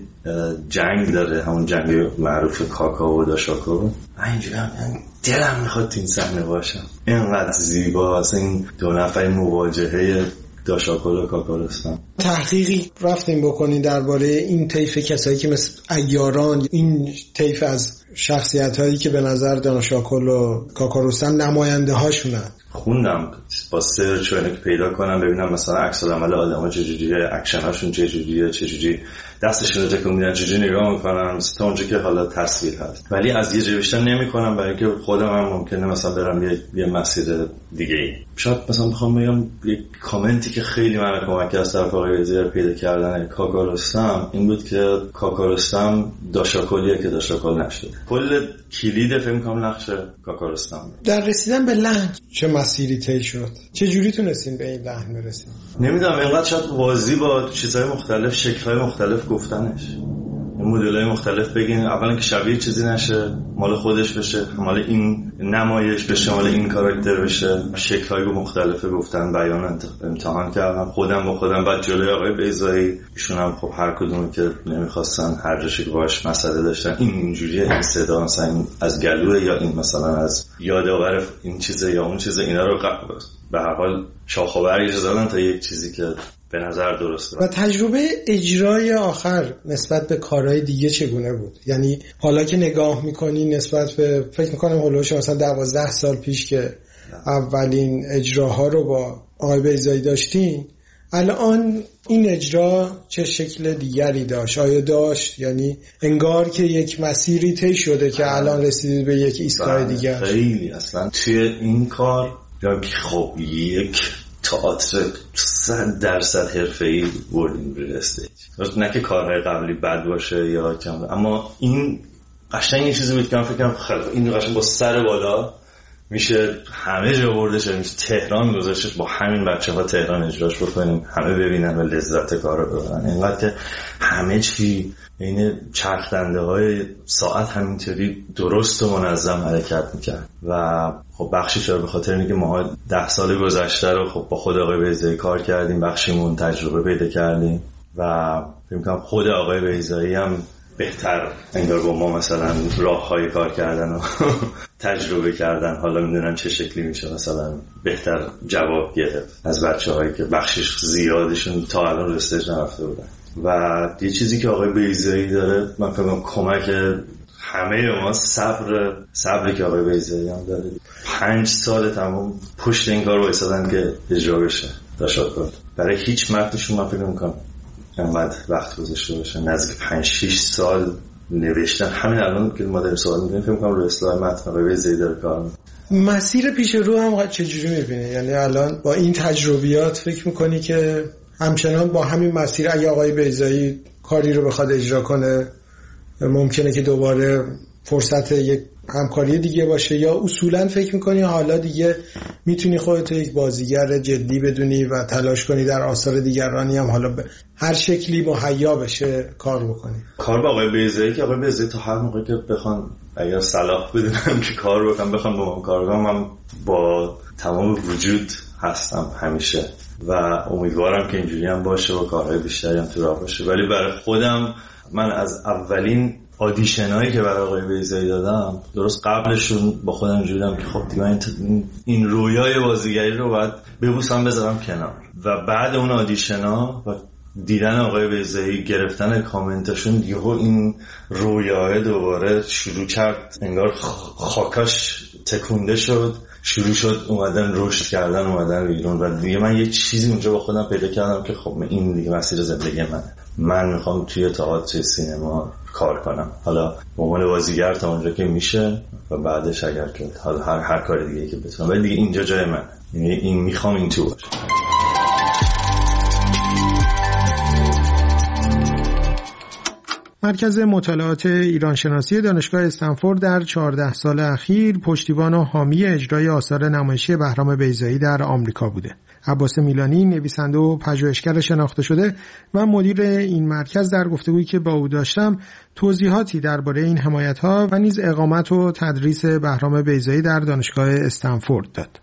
[SPEAKER 9] جنگ داره، همون جنگ معروف کاکا و داشاکل. من اینجوری هم دلم میخواد تو این صحنه باشم، اینقدر زیبا اصلا این دو نفر مواجهه داشاکل و کاکا رستم.
[SPEAKER 4] تحقیقی رفتیم بکنین درباره این طیف کسایی که مثل عیاران، این طیف از شخصیت‌هایی که به نظر دانشاکل و کاکا رستم نماینده هاشونن؟
[SPEAKER 9] خوندم با سرچ و اینا که پیدا کنم ببینم مثلا عکس العمل آدم‌ها چجوریه، اکشن هاشون چجوریه، چجوری دستشون رو تکون میدن، چجوری نگاه میکنن، تا اونجا که حالا تصویر هست. ولی از یه جای بیشتر نمیکنم برای اینکه خودم هم ممکنه مثلا برم یه, یه مسیر دیگه ای. شاید مثلا بخوام بگم یه کامنتی که خیلی من کمک از طرف آقای وزیر پیدا کردن کاکا رستم این بود که کاکا رستم داشاکلیه که داشاکل نشده. کل کلید فکر کنم نقش کاکا رستم.
[SPEAKER 4] در رسیدن به لحن چه مسیری طی شد؟ چه جوری تونستین به این لحن برسید؟
[SPEAKER 9] نمیدونم، اینقدر شاید واضی با چیزهای مختلف، شکل‌های مختلف گفتنش، مدل‌های مختلف بگین. اولا که شبیه چیزی نشه، مال خودش بشه، مال این نمایش بشه، مال این کاراکتر بشه. شکل‌های مختلف گفتن، بیان امتحان کردم خودم با خودم. بعد جلوی آقای بیضایی ایشون هم خب هر کدومی که نمیخواستن هر جا که باش مسئله داشتن، این اینجوریه، این صدا مثلا از گلوه یا این مثلا از یادآور این چیزه یا اون چیزه، اینا رو به هر حال شاخ و برگ زدن تا یک چیزی که به نظر درسته.
[SPEAKER 4] و تجربه اجرای آخر نسبت به کارهای دیگه چگونه بود؟ یعنی حالا که نگاه میکنی نسبت به فکر میکنم هولوش مثلا دوازده سال پیش که اولین اجراها رو با آقای بیضایی داشتین، الان این اجرا چه شکل دیگری داشت؟ آیا داشت؟ یعنی انگار که یک مسیری طی شده که الان رسیدید به یک ایستگاه دیگر.
[SPEAKER 9] خیلی اصلا توی این کار یا خب یک تئاتر صد درصد حرفه‌ای بردیم روی استیج. نه که کارهای قبلی بد باشه یا کم، اما این قشنگ یه چیزی بود که من فکر کنم خیلی این قشنگ با سر بالا میشه همه جا برده شه، میشه تهران گذاشتش، با همین بچه‌ها تهران اجراش بکنیم، همه ببینن و لذت کار رو ببرن. اینقدر که همه چی این چرخدنده های ساعت همینطوری درست و منظم حرکت میکرد و خب بخشی شده به خاطر اینکه ما ده سال گذشته رو خب با خود آقای بیضایی کار کردیم، بخشیمون تجربه پیدا کردیم و فکر می‌کنم خود آقای بیضایی هم بهتر انگار با ما مثلا راه‌های کار کردن و تجربه کردن، حالا میدونن چه شکلی میشه مثلا بهتر جواب گرفت از بچه‌هایی که بخشش زیادشون تا الان استیج نرفته بودن. و یه چیزی که آقای بیضایی داره، من فکر کنم کمک همه ما صبر، صبری که آقای بیضایی هم داره. پنج سال تمام پشت این کار وایسادن که اجرا بشه داشاکل. برای هیچ متنشون من فکر نمی‌کنم انقدر وقت گذاشته باشه، نزدیک پنج شش سال نوشتن. همین الان که ما داریم صحبت می‌کنیم فکر می‌کنم رو اصلاح متن آقای بیضایی داره کار می‌کنه.
[SPEAKER 4] مسیر پیش رو هم چجوری می‌بینی؟ یعنی الان با این تجربیات فکر می‌کنی که همچنان با همین مسیر اگه آقای بیضایی کاری رو بخواد اجرا کنه ممکنه که دوباره فرصت یک همکاری دیگه باشه، یا اصولا فکر میکنی حالا دیگه میتونی خودت یک بازیگر جدی بدونی و تلاش کنی در آثار دیگرانی هم حالا به هر شکلی مهیا بشه کار بکنی؟
[SPEAKER 9] کار با آقای بیضایی که آقای بیضایی تا هر موقعی که بخوان اگر صلاح بدونم که کار بکنم بخوام با من کار کنم، من با تمام وجود هستم همیشه و امیدوارم که اینجوری هم باشه و کارهای بیشتری هم تو راه باشه. ولی برای خودم من از اولین آدیشنایی که برای آقای بیضایی دادم، درست قبلشون با خودم جوریدم که خب دیگه این این رویای بازیگری رو باید ببوسم بذارم کنار. و بعد اون آدیشنا و دیدن آقای بیضایی، گرفتن کامنتاشون، یهو این رویای دوباره شروع کرد، انگار خاکاش تکونده شد، شروع شد اومدن رشد کردن، اومدن بیرون. و دیگه من یه چیزی اونجا با خودم پیدا کردم که خب این دیگه مسیر زندگی منه، من میخوام توی تئاتر سینما کار کنم، حالا به عنوان بازیگر تا اونجا که میشه و بعدش اگر که حالا هر هر کار دیگه که بتونم، ولی دیگه اینجا جای من، یعنی این میخوام این تو باشه.
[SPEAKER 2] مرکز مطالعات ایرانشناسی دانشگاه استنفورد در چهارده سال اخیر پشتیبان و حامی اجرای آثار نمایشی بهرام بیضایی در آمریکا بوده. عباس میلانی، نویسنده و پژوهشگر شناخته شده و مدیر این مرکز، در گفتگویی که با او داشتم توضیحاتی درباره این حمایت‌ها و نیز اقامت و تدریس بهرام بیضایی در دانشگاه استنفورد داد.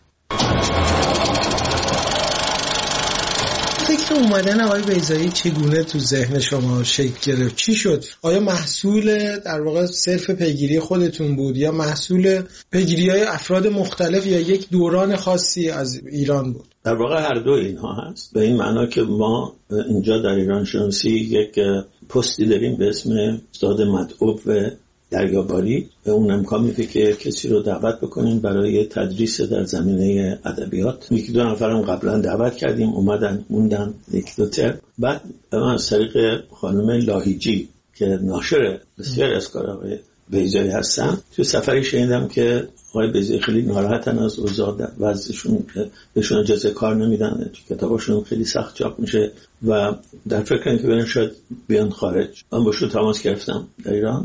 [SPEAKER 4] فکر اومدن آقای بیضایی چگونه تو ذهن شما شکل گرفت؟ چی شد؟ آیا محصول در واقع صرف پیگیری خودتون بود یا محصول پیگیری‌های افراد مختلف یا یک دوران خاصی از ایران بود؟
[SPEAKER 10] در واقع هر دو اینها هست، به این معنا که ما اینجا در ایران شناسی یک پستی داریم به اسم استاد مدعو و دریاباری، به اون امکان میده که کسی رو دعوت بکنیم برای تدریس در زمینه ادبیات. یکی دو نفرم قبلا دعوت کردیم، اومدن موندن یک دو ترم. بعد من از طریق خانم لاهیجی که ناشر بسیار از کار آقای بیضایی هستن، تو سفری شنیدم که آقای بیضایی خیلی ناراحتن از اوضاع وضعشون، بهشون اجازه کار نمیدن، کتاباشون خیلی سخت چاپ میشه و در فکرن که برن شاید بیان خارج. من باشون تماس گرفتم در ایران،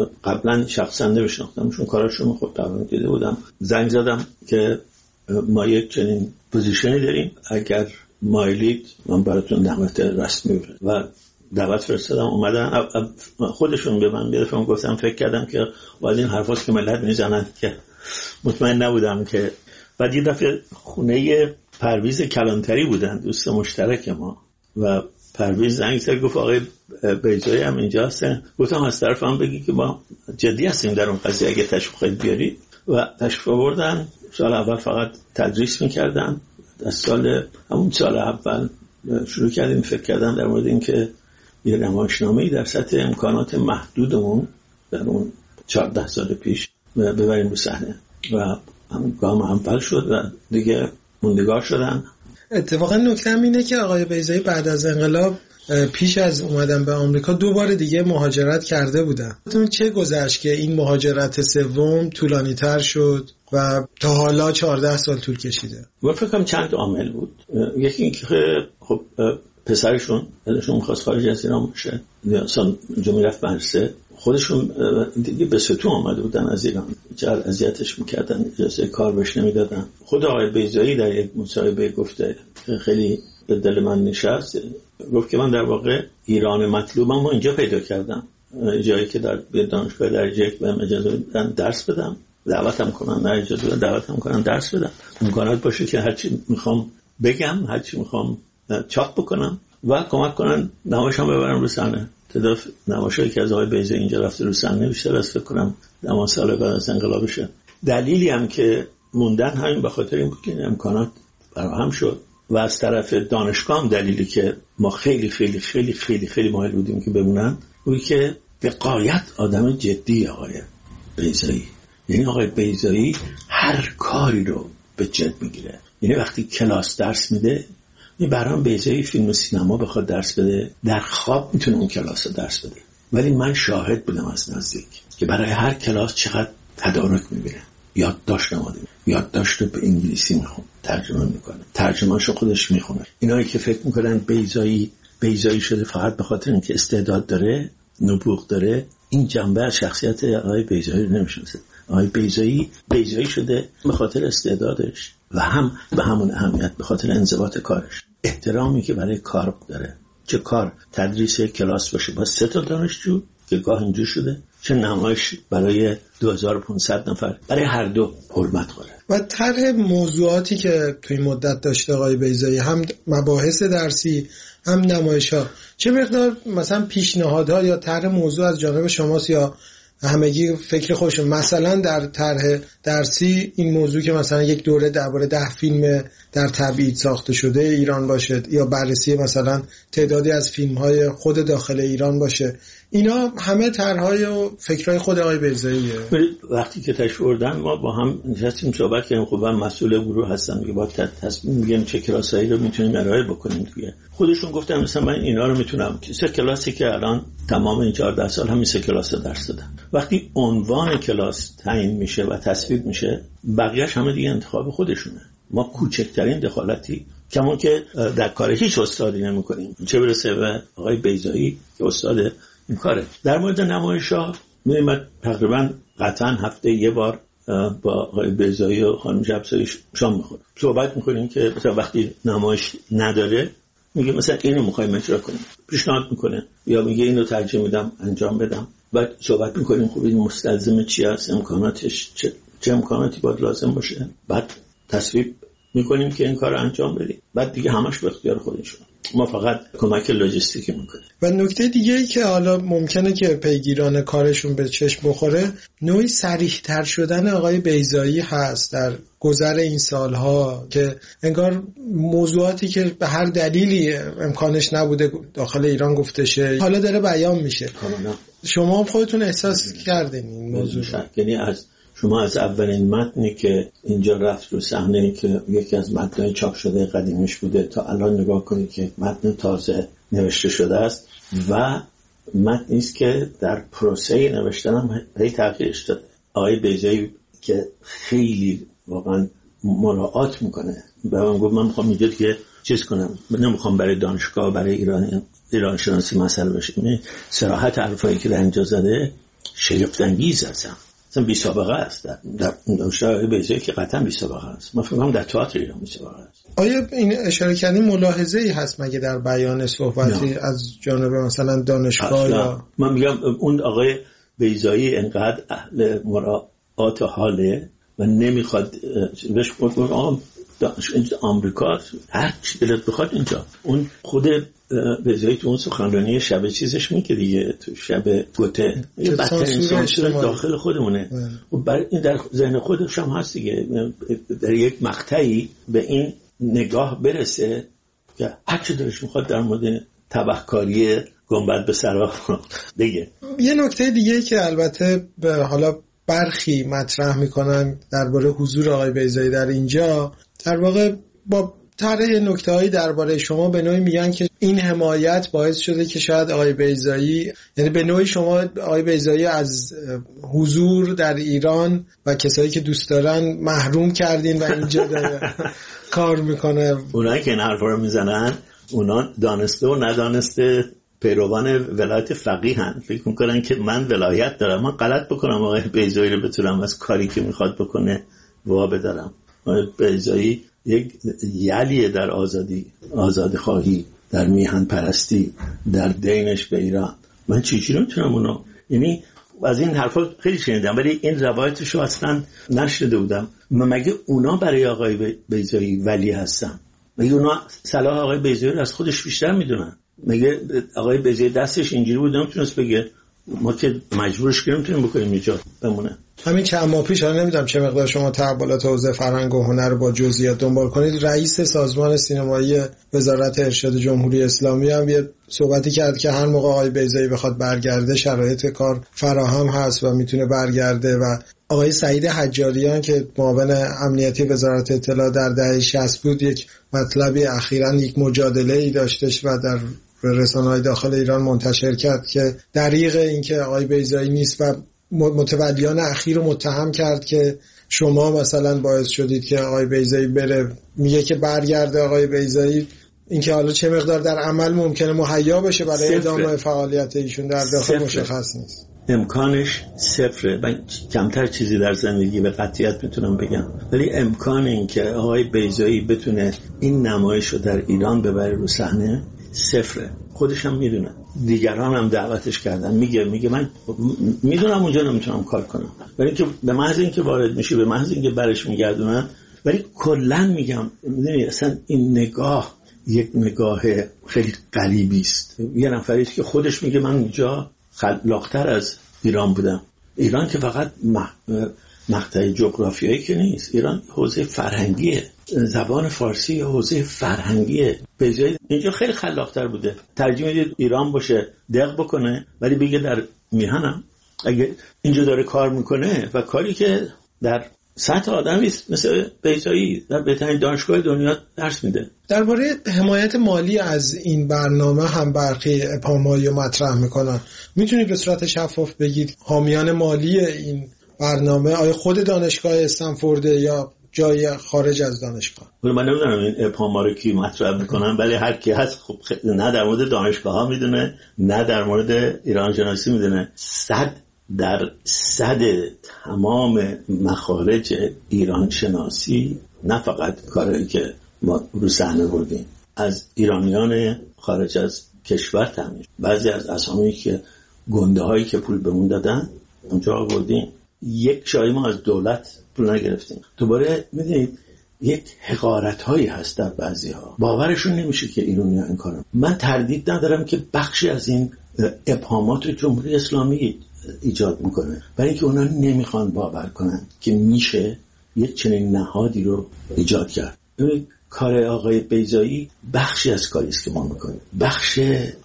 [SPEAKER 10] قبلا شخصا نمیشناختم چون کاراشون خب تقریبا دیده بودم. زنگ زدم که ما یک چنین پوزیشنی داریم، اگر مایلید من براتون دعوت رسمی بفرستم و دعوت فرستادم. اومدن خودشون به من بیرفتم، گفتم فکر کردم که باید این حرفاست که ملت میزنن که مطمئن نبودم که. بعد یه دفعه خونه پرویز کلانتری بودن، دوست مشترک ما، و پرویز زنگ زد گفت آقای بیضایی هم اینجا هستن. گفتم از طرف هم بگی که ما جدی هستیم در اون قضیه، اگه تشریف خواهید بیارید. و تشریف آوردن. سال اول فقط تدریس میکردن، در سال همون سال اول شروع کردیم فکر کردن در مورد این که یه نمایشنامه‌ای در سطح امکانات محدودمون در اون چهارده سال پیش ببریم رو صحنه و همون گام اول شد و دیگه موندگار شدن.
[SPEAKER 4] اتفاقا نکته اینه که آقای بیضایی بعد از انقلاب پیش از اومدن به آمریکا دوباره دیگه مهاجرت کرده بودن. تون چه گذشت که این مهاجرت سوم طولانی تر شد و تا حالا چهارده سال طول کشیده؟
[SPEAKER 10] من فکر کنم چند عامل بود. یکی این که خب پسرشون دلشون می‌خواست خارج از ایران باشه، اصلا اونجا میرفت مدرسه، خودشون دیگه به ستون آمده بودن از ایران، چقدر اذیتش میکردن، اجازه کار بهش نمیدادن. خود آقای بیضایی در یک مصاحبه گفته خیلی به دل من نشست، گفت که من در واقع ایران مطلوبم و اینجا پیدا کردم، جایی که در دانشگاه درجه یک بهم اجازه بدن درس بدم، دعوتم کنن، نه اجازه بدن دعوتم کنن درس بدم، امکانات باشه که هرچی میخوام بگم، هرچی میخوام چاپ بکنم و کمک کنن نمایشم ببرم رو صحنه. تعداد نمایشایی که از آقای بیضایی اینجا رفته رو صحنه بیشتر از فکر کنم دما سال بعد از انقلابشه. دلیلی هم که موندن همین به خاطر این بود که امکانات فراهم شد و از طرف دانشگاه هم دلیلی که ما خیلی خیلی خیلی خیلی خیلی مایل بودیم که بمونن بود که به غایت آدم جدی آقای بیضایی. یعنی آقای بیضایی هر کاری رو به جد میگیره. یعنی وقتی کلاس درس میده، این برام بیضایی فیلم و سینما بخواد درس بده، در خواب میتونه اون کلاس رو درس بده. ولی من شاهد بودم از نزدیک که برای هر کلاس چقدر تدارک میبینه، یادداشت نماده، یادداشت رو به انگلیسی میخونه، ترجمه میکنه، ترجمه‌اشو خودش میخونه. اینایی که فکر میکنن بیضایی بیضایی شده فقط به خاطر اینکه استعداد داره، نبوغ داره، این جنبه از شخصیت آقای بیضایی رو نمیشناسه. آقای بیضایی بیضایی شده به خاطر استعدادش و هم به همون اهمیت به خاطر انضباط کارش، احترامی که برای کار داره، چه کار تدریس کلاس باشه با سه تا دانشجو که گاه اینجور شده، چه نمایش برای دو هزار و پانصد نفر، برای هر دو حرمت کنه.
[SPEAKER 4] و طرح موضوعاتی که توی مدت داشته آقای بیضایی، هم مباحث درسی هم نمایش‌ها، چه مقدار مثلا پیشنهادها یا طرح موضوع از جانب شماست یا همگی فکر خودشون؟ مثلا در طرح درسی این موضوع که مثلا یک دوره درباره ده فیلم در تبعید ساخته شده ایران باشه یا بررسی مثلا تعدادی از فیلم‌های خود داخل ایران باشه، اینا همه طرح‌های و فکرهای خود آقای بیضاییه.
[SPEAKER 10] وقتی که تشریف آوردن ما با هم نشستیم صحبت کردیم. خب من مسئول گروه هستم دیگه، با تصمیم میگیم چه کلاسایی رو میتونیم ارائه بکنیم دیگه. خودشون گفتن مثلا من اینا رو میتونم، سه کلاسی که الان تمام این چهارده سال همین سه کلاس رو درس دادم. وقتی عنوان کلاس تعیین میشه و تصویب میشه، بقیه‌اش همه دیگه انتخاب خودشونه. ما کوچکترین دخالتی کمون که در کار هیچ استادی نمی‌کنیم، چه برسه به آقای بیضایی که استاد این کاره. در مورد نمایش‌ها می‌ریم تقریبا قطعا هفته یه بار با آقای بیضایی و خانم جبسایی شام می‌خوریم، صحبت می‌کنیم که مثلا وقتی نمایش نداره میگه مثلا اینو می‌خوایم اجرا کنیم، پیشنهاد می‌کنه یا میگه اینو ترجمه میدم انجام بدم. بعد صحبت می‌کنیم خب این مستلزم چی است، امکاناتش چه چه امکاناتی باید لازم باشه، بعد تصویب می‌کنیم که این کارو انجام بدیم. بعد دیگه همش به اختیار خودشون. ما فقط کمک لوجستیکی میکنیم.
[SPEAKER 4] و نکته دیگه ای که حالا ممکنه که پیگیران کارشون به چشم بخوره، نوعی صریح‌تر شدن آقای بیضایی هست در گذر این سالها که انگار موضوعاتی که به هر دلیلی امکانش نبوده داخل ایران گفته شه حالا داره بیان میشه. شما خودتون احساس کردین این موضوع؟
[SPEAKER 10] یعنی از شما از اولین متنی که اینجا رفت رو صحنه که یکی از متن‌های چاپ شده قدیمش بوده تا الان نگاه کنید که متن تازه نوشته شده است و متنی است که در پروسه نوشتن هم هی تغییرش داده. آقای بیضایی که خیلی واقعا مراعات میکنه به من گفت من میخوام اینجا که چیز کنم، نمیخوام برای دانشگاه برای ایران ایران شناسی مسئله باشه. صراحت حرفایی که در اینجا زده شگفت انگیز هستن، اصلا بی سابقه است. در در نوشته بیضایی که قطعا بی سابقه است. من فکر کنم در تئاتر ایران بی سابقه است.
[SPEAKER 4] آیا این اشاره کردین ملاحظه ای هست مگه در بیان صحبتی نه. از جانب مثلا دانشگاه یا
[SPEAKER 10] من میگم اون آقای بیضایی انقدر اهل مراعات حاله و نمیخواد بهش بگم آمریکا هر چی دلت بخواد اینجا. اون خود بیضایی تو اون سخنرانی شب چیزش میگه دیگه، تو شب گوته یه بدترین سانسور داخل خودمونه و برای این در ذهن خودش هم هست دیگه. در یک مقطعی به این نگاه برسه که هر چی دلش میخواد در مورد تبهکاری گنبد به سرا دیگه.
[SPEAKER 4] یه نکته دیگه که البته به حالا برخی مطرح میکنن درباره حضور آقای بیضایی در اینجا، در واقع با طرح نکته‌هایی درباره شما به نوعی میگن که این حمایت باعث شده که شاید آقای بیضایی، یعنی به نوعی شما آقای بیضایی از حضور در ایران و کسایی که دوست دارن محروم کردین و اینجا داره کار میکنه.
[SPEAKER 10] اونایی که این حرفا رو میزنن اونا دانسته و ندانسته پیروان ولایت فقیه هن، فکر میکنن که من ولایت دارم، من غلط بکنم آقای بیضایی رو بتونم از کاری که میخواد بکنه وا بدارم. آقای بیضایی یک یلیه در آزادی آزادی خواهی، در میهن پرستی، در دینش به ایران. من چیزی نمیتونم اونو، یعنی از این حرفا خیلی شنیدم ولی این روایتش رو اصلا نشنیده بودم. مگه اونا برای آقای بیضایی ولی هستن؟ مگه اونا صلاح آقای بیضایی رو از خودش بیشتر میدونن؟ مگه آقای بیضایی دستش اینجوری بود نمیتونست بگه ما که مجبورش کردیم میتونیم بکنیم اینجا بمونه؟
[SPEAKER 4] همین چند ماه پیش، الان نمیدونم چه مقدار شما تحولات حوزه فرهنگ و هنر با جزئیات دنبال کنید، رئیس سازمان سینمایی وزارت ارشاد جمهوری اسلامی هم یه صحبتی کرد که هر موقع آقای بیضایی بخواد برگرده شرایط کار فراهم هست و میتونه برگرده. و آقای سعید حجاریان که معاون امنیتی وزارت اطلاع در دهه شصت بود، یک مطلبی اخیراً یک مجادله ای داشتش و در رسانه‌های داخل ایران منتشر کرد که دریغ این که آقای بیضایی نیست و متولیان اخیر رو متهم کرد که شما مثلا باعث شدید که آقای بیضایی بره. میگه که برگرده آقای بیضایی، اینکه حالا چه مقدار در عمل ممکنه مهیا بشه برای ادامه فعالیت ایشون در داخل مشخص نیست.
[SPEAKER 10] امکانش صفره. من کمتر چیزی در زندگی به قطعیت میتونم بگم، ولی امکان این که آقای بیضایی بتونه این نمایش رو در ایران ببره رو صحنه صفره. خودش هم میدونه، دیگران هم دعوتش کردن، میگه میگه من میدونم اونجا نمیتونم کار کنم، ولی که به محض اینکه وارد میشه، به محض اینکه برش میگردونن. ولی کلا میگم میدونی اصلا این نگاه یک نگاه خیلی غریبی است. یه نفری که خودش میگه من اونجا خلاق‌تر از ایران بودم. ایران که فقط مقطع جغرافیایی که نیست، ایران حوزه فرهنگیه، زبان فارسی حوزه فرهنگیه. بیضایی اینجا خیلی خلاق‌تر بوده، ترجیح میده ایران باشه دق بکنه، ولی بگه در میهنم. اگه اینجا داره کار میکنه و کاری که در سطح آدمی است مثل بیضایی در بهترین دانشگاه دنیا درس میده.
[SPEAKER 4] درباره حمایت مالی از این برنامه هم برخی ابهامایی مطرح میکنن. میتونید به صورت شفاف بگید حامیان مالی این برنامه آیا خود دانشگاه استنفورد یا جای خارج از دانشگاه؟
[SPEAKER 10] من نمیدونم این ابهاما رو کی مطرح میکنن، ولی هر کی هست خب نه در مورد دانشگاه ها میدونه نه در مورد ایران شناسی میدونه. صد در صد تمام مخارج ایران شناسی، نه فقط کاری که ما رو صحنه بردیم، از ایرانیان خارج از کشور تامین. بعضی از اسامی که گنده هایی که پول بهمون دادن اونجا آوردیم. یک شایی ما از دولت پول نگرفتیم. دوباره میدونید یک حقارت هایی هست در بعضی ها، باورشون نمیشه که ایرانی ها این کارن. من تردید ندارم که بخشی از این ابهامات جمهوری اسلامی ایجاد میکنه، برای اینکه اونا نمیخوان باور کنن که میشه یک چنین نهادی رو ایجاد کرد. این کار آقای بیضایی بخشی از کاری است که ما میکنیم، بخش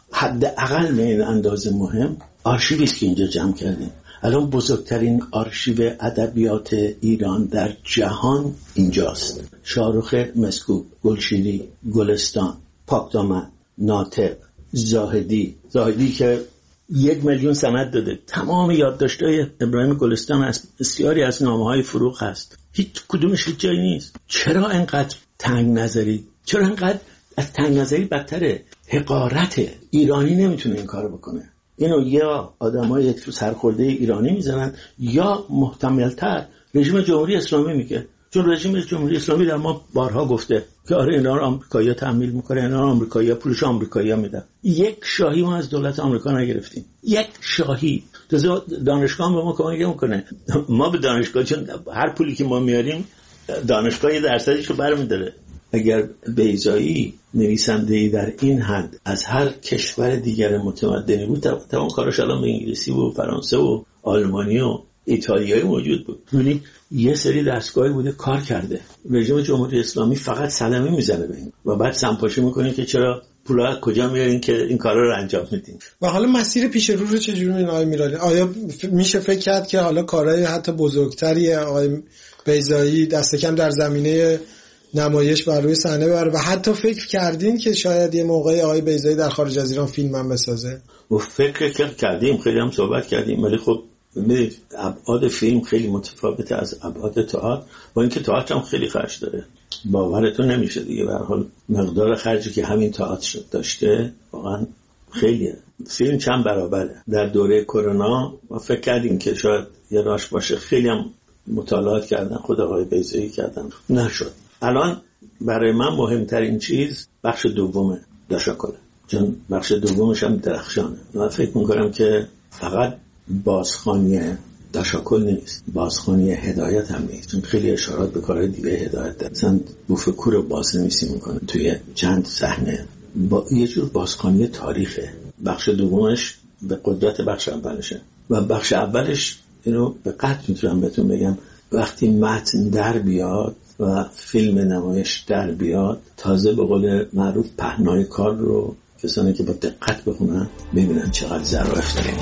[SPEAKER 10] حداقل به این اندازه مهم آرشیوی است که اینجا جمع کردیم. الان بزرگترین آرشیو ادبیات ایران در جهان اینجاست. شاهرخ مسکوب، گلشیری، گلستان، پاکدامن، ناطق، زاهدی زاهدی که یک میلیون سند داده. تمام یادداشت‌های ابراهیم گلستان از بسیاری از نامه‌های فروغ هست، هیچ کدومش هیچ جایی نیست. چرا انقدر تنگ نظری؟ چرا انقدر از تنگ نظری بدتره؟ حقارت. ایرانی نمیتونه این کارو بکنه. اینو یا آدمای تو سرخورده ایرانی میزنن یا محتمل‌تر رژیم جمهوری اسلامی میگه، چون رژیم جمهوری اسلامی در ما بارها گفته که آره اینا رو آمریکایی‌ها تحمیل میکنه، اینا رو آمریکایی‌ها پولش آمریکایی‌ها میدن. یک شاهی ما از دولت آمریکا نگرفتیم، یک شاهی. دانشگاه به ما کمک میکنه، ما به دانشگاه چون هر پولی که ما میاریم دانشگاه یه درصدش رو برمی‌داره. اگر بیضایی نویسنده‌ای در این حد از هر کشور دیگر متمدنی بود، تمام کاراش الان به انگلیسی و فرانسه و آلمانی و ایتالیایی موجود بود. یعنی یه سری دستگاهی بوده کار کرده. رژیم جمهوری اسلامی فقط صدمه میزنه به این و بعد سمپاشی میکنه که چرا پولا کجا میارین که این کارا رو انجام میدین. و
[SPEAKER 4] حالا مسیر پیش رو رو چجوری میبینید آقای میرالی؟ آیا میشه فکر کرد که حالا کارهای حتی بزرگتری آقای بیضایی دست کم در زمینه نمایش بر روی صحنه ببره و حتی فکر کردین که شاید یه موقعی آقای بیضایی در خارج از ایران فیلم هم بسازه؟
[SPEAKER 10] و فکر کردیم، خیلی هم صحبت کردیم، ولی خب ببینید ابعاد فیلم خیلی متفاوته از ابعاد تئاتر، با اینکه تئاتر هم خیلی خرج داره. باورتون نمیشه دیگه، به هر حال مقدار خرجی که همین تئاتر داشته واقعا خیلیه. فیلم چند برابره. در دوره کرونا ما فکر کردیم که شاید یه راش باشه، خیلی هم مطالعات کردن، خود آقای بیضایی کردن، نشد. الان برای من مهمترین چیز بخش دومه داشاکله، چون بخش دومش هم درخشانه. من فکر میکنم که فقط بازخوانی داشاکل نیست، بازخوانی هدایت هم نیست، چون خیلی اشارات به کارهای دیگه هدایت داره. مثلا بوفکو رو بازنویسی میکنه توی چند صحنه، با یه جور بازخوانی تاریخه. بخش دومش به قدرت بخش اولشه و بخش اولش اینو به قطع میتونم بهتون بگم وقتی متن در بیاد و فیلم نمایش در بیاد، تازه به قول معروف پهنای کار رو کسانی که با دقت بخونن ببینن چقدر ظرافت داره.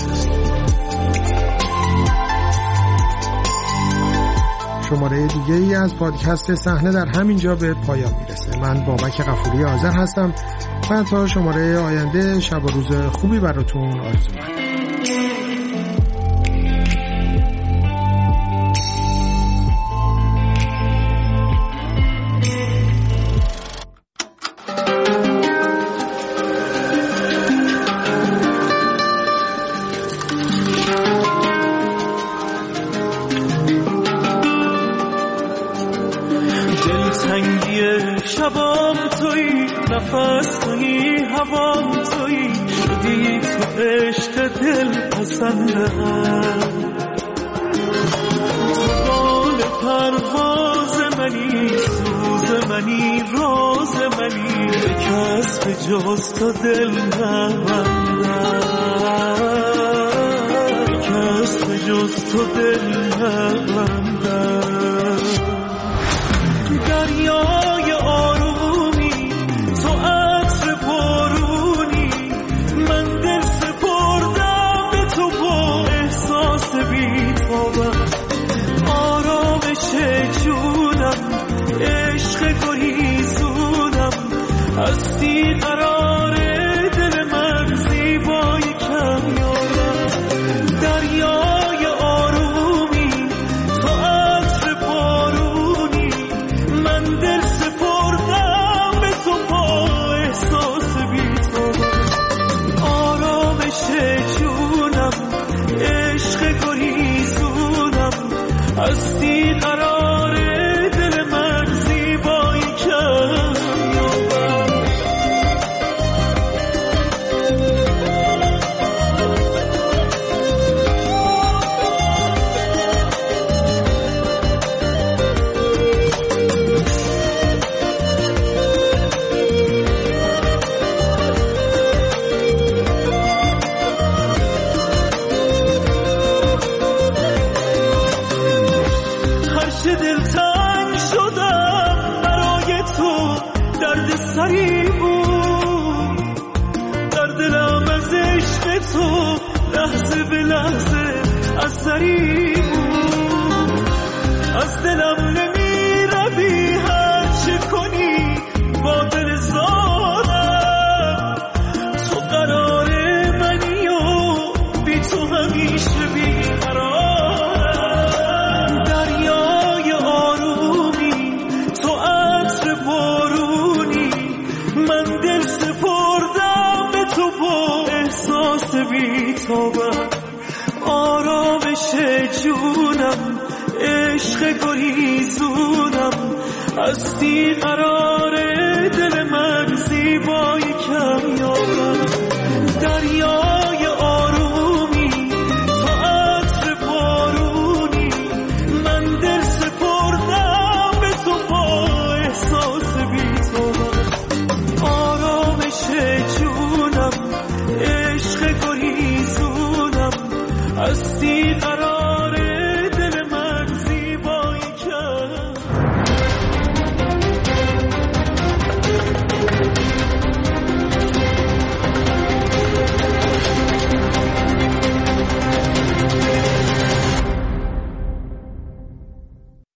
[SPEAKER 2] شماره دیگه ای از پادکست صحنه در همین جا به پایان میرسه. من بابک غفوری آذر هستم و تا شماره آینده شب و روز خوبی براتون آرزو می‌کنم.
[SPEAKER 11] شبام تویی، نفس تویی، هوام تویی، شدی تو عشق دل پسندم. تو بال پرواز منی، سوز منی، راز منی، به کس به جز تو دل نبندم، به کس به جز تو دل نبندم. دریای آرومی، تو عطر بارونی، من دل سپردم به تو با احساس بی‌تابم. آرامش جونم، عشق گریزونم، هستی قرار دل من، زیبای کمیابم. دریای آرومی، تو عطر بارونی، من دل سپردم به تو با احساس بی‌تابم. آرامش جونم، عشق گریزونم، هستی قرار دل من، زیبایی کمیابم. هرچه دلتنگ شدم برای تو درد سری بود، در دلم از عشق تو لحظه به لحظه اثری بود. از دلم نمی روی هرچه کنی با دل زادم، تو قرار منی و بی تو همیشه بی قرارم. دریای آرومی تو عطر بارونی، من دل سپردم به تو با احساس بی تابم. آرامش جونم عشق گریزونم، هستی قرار دل من زیبای کمیابم. دریا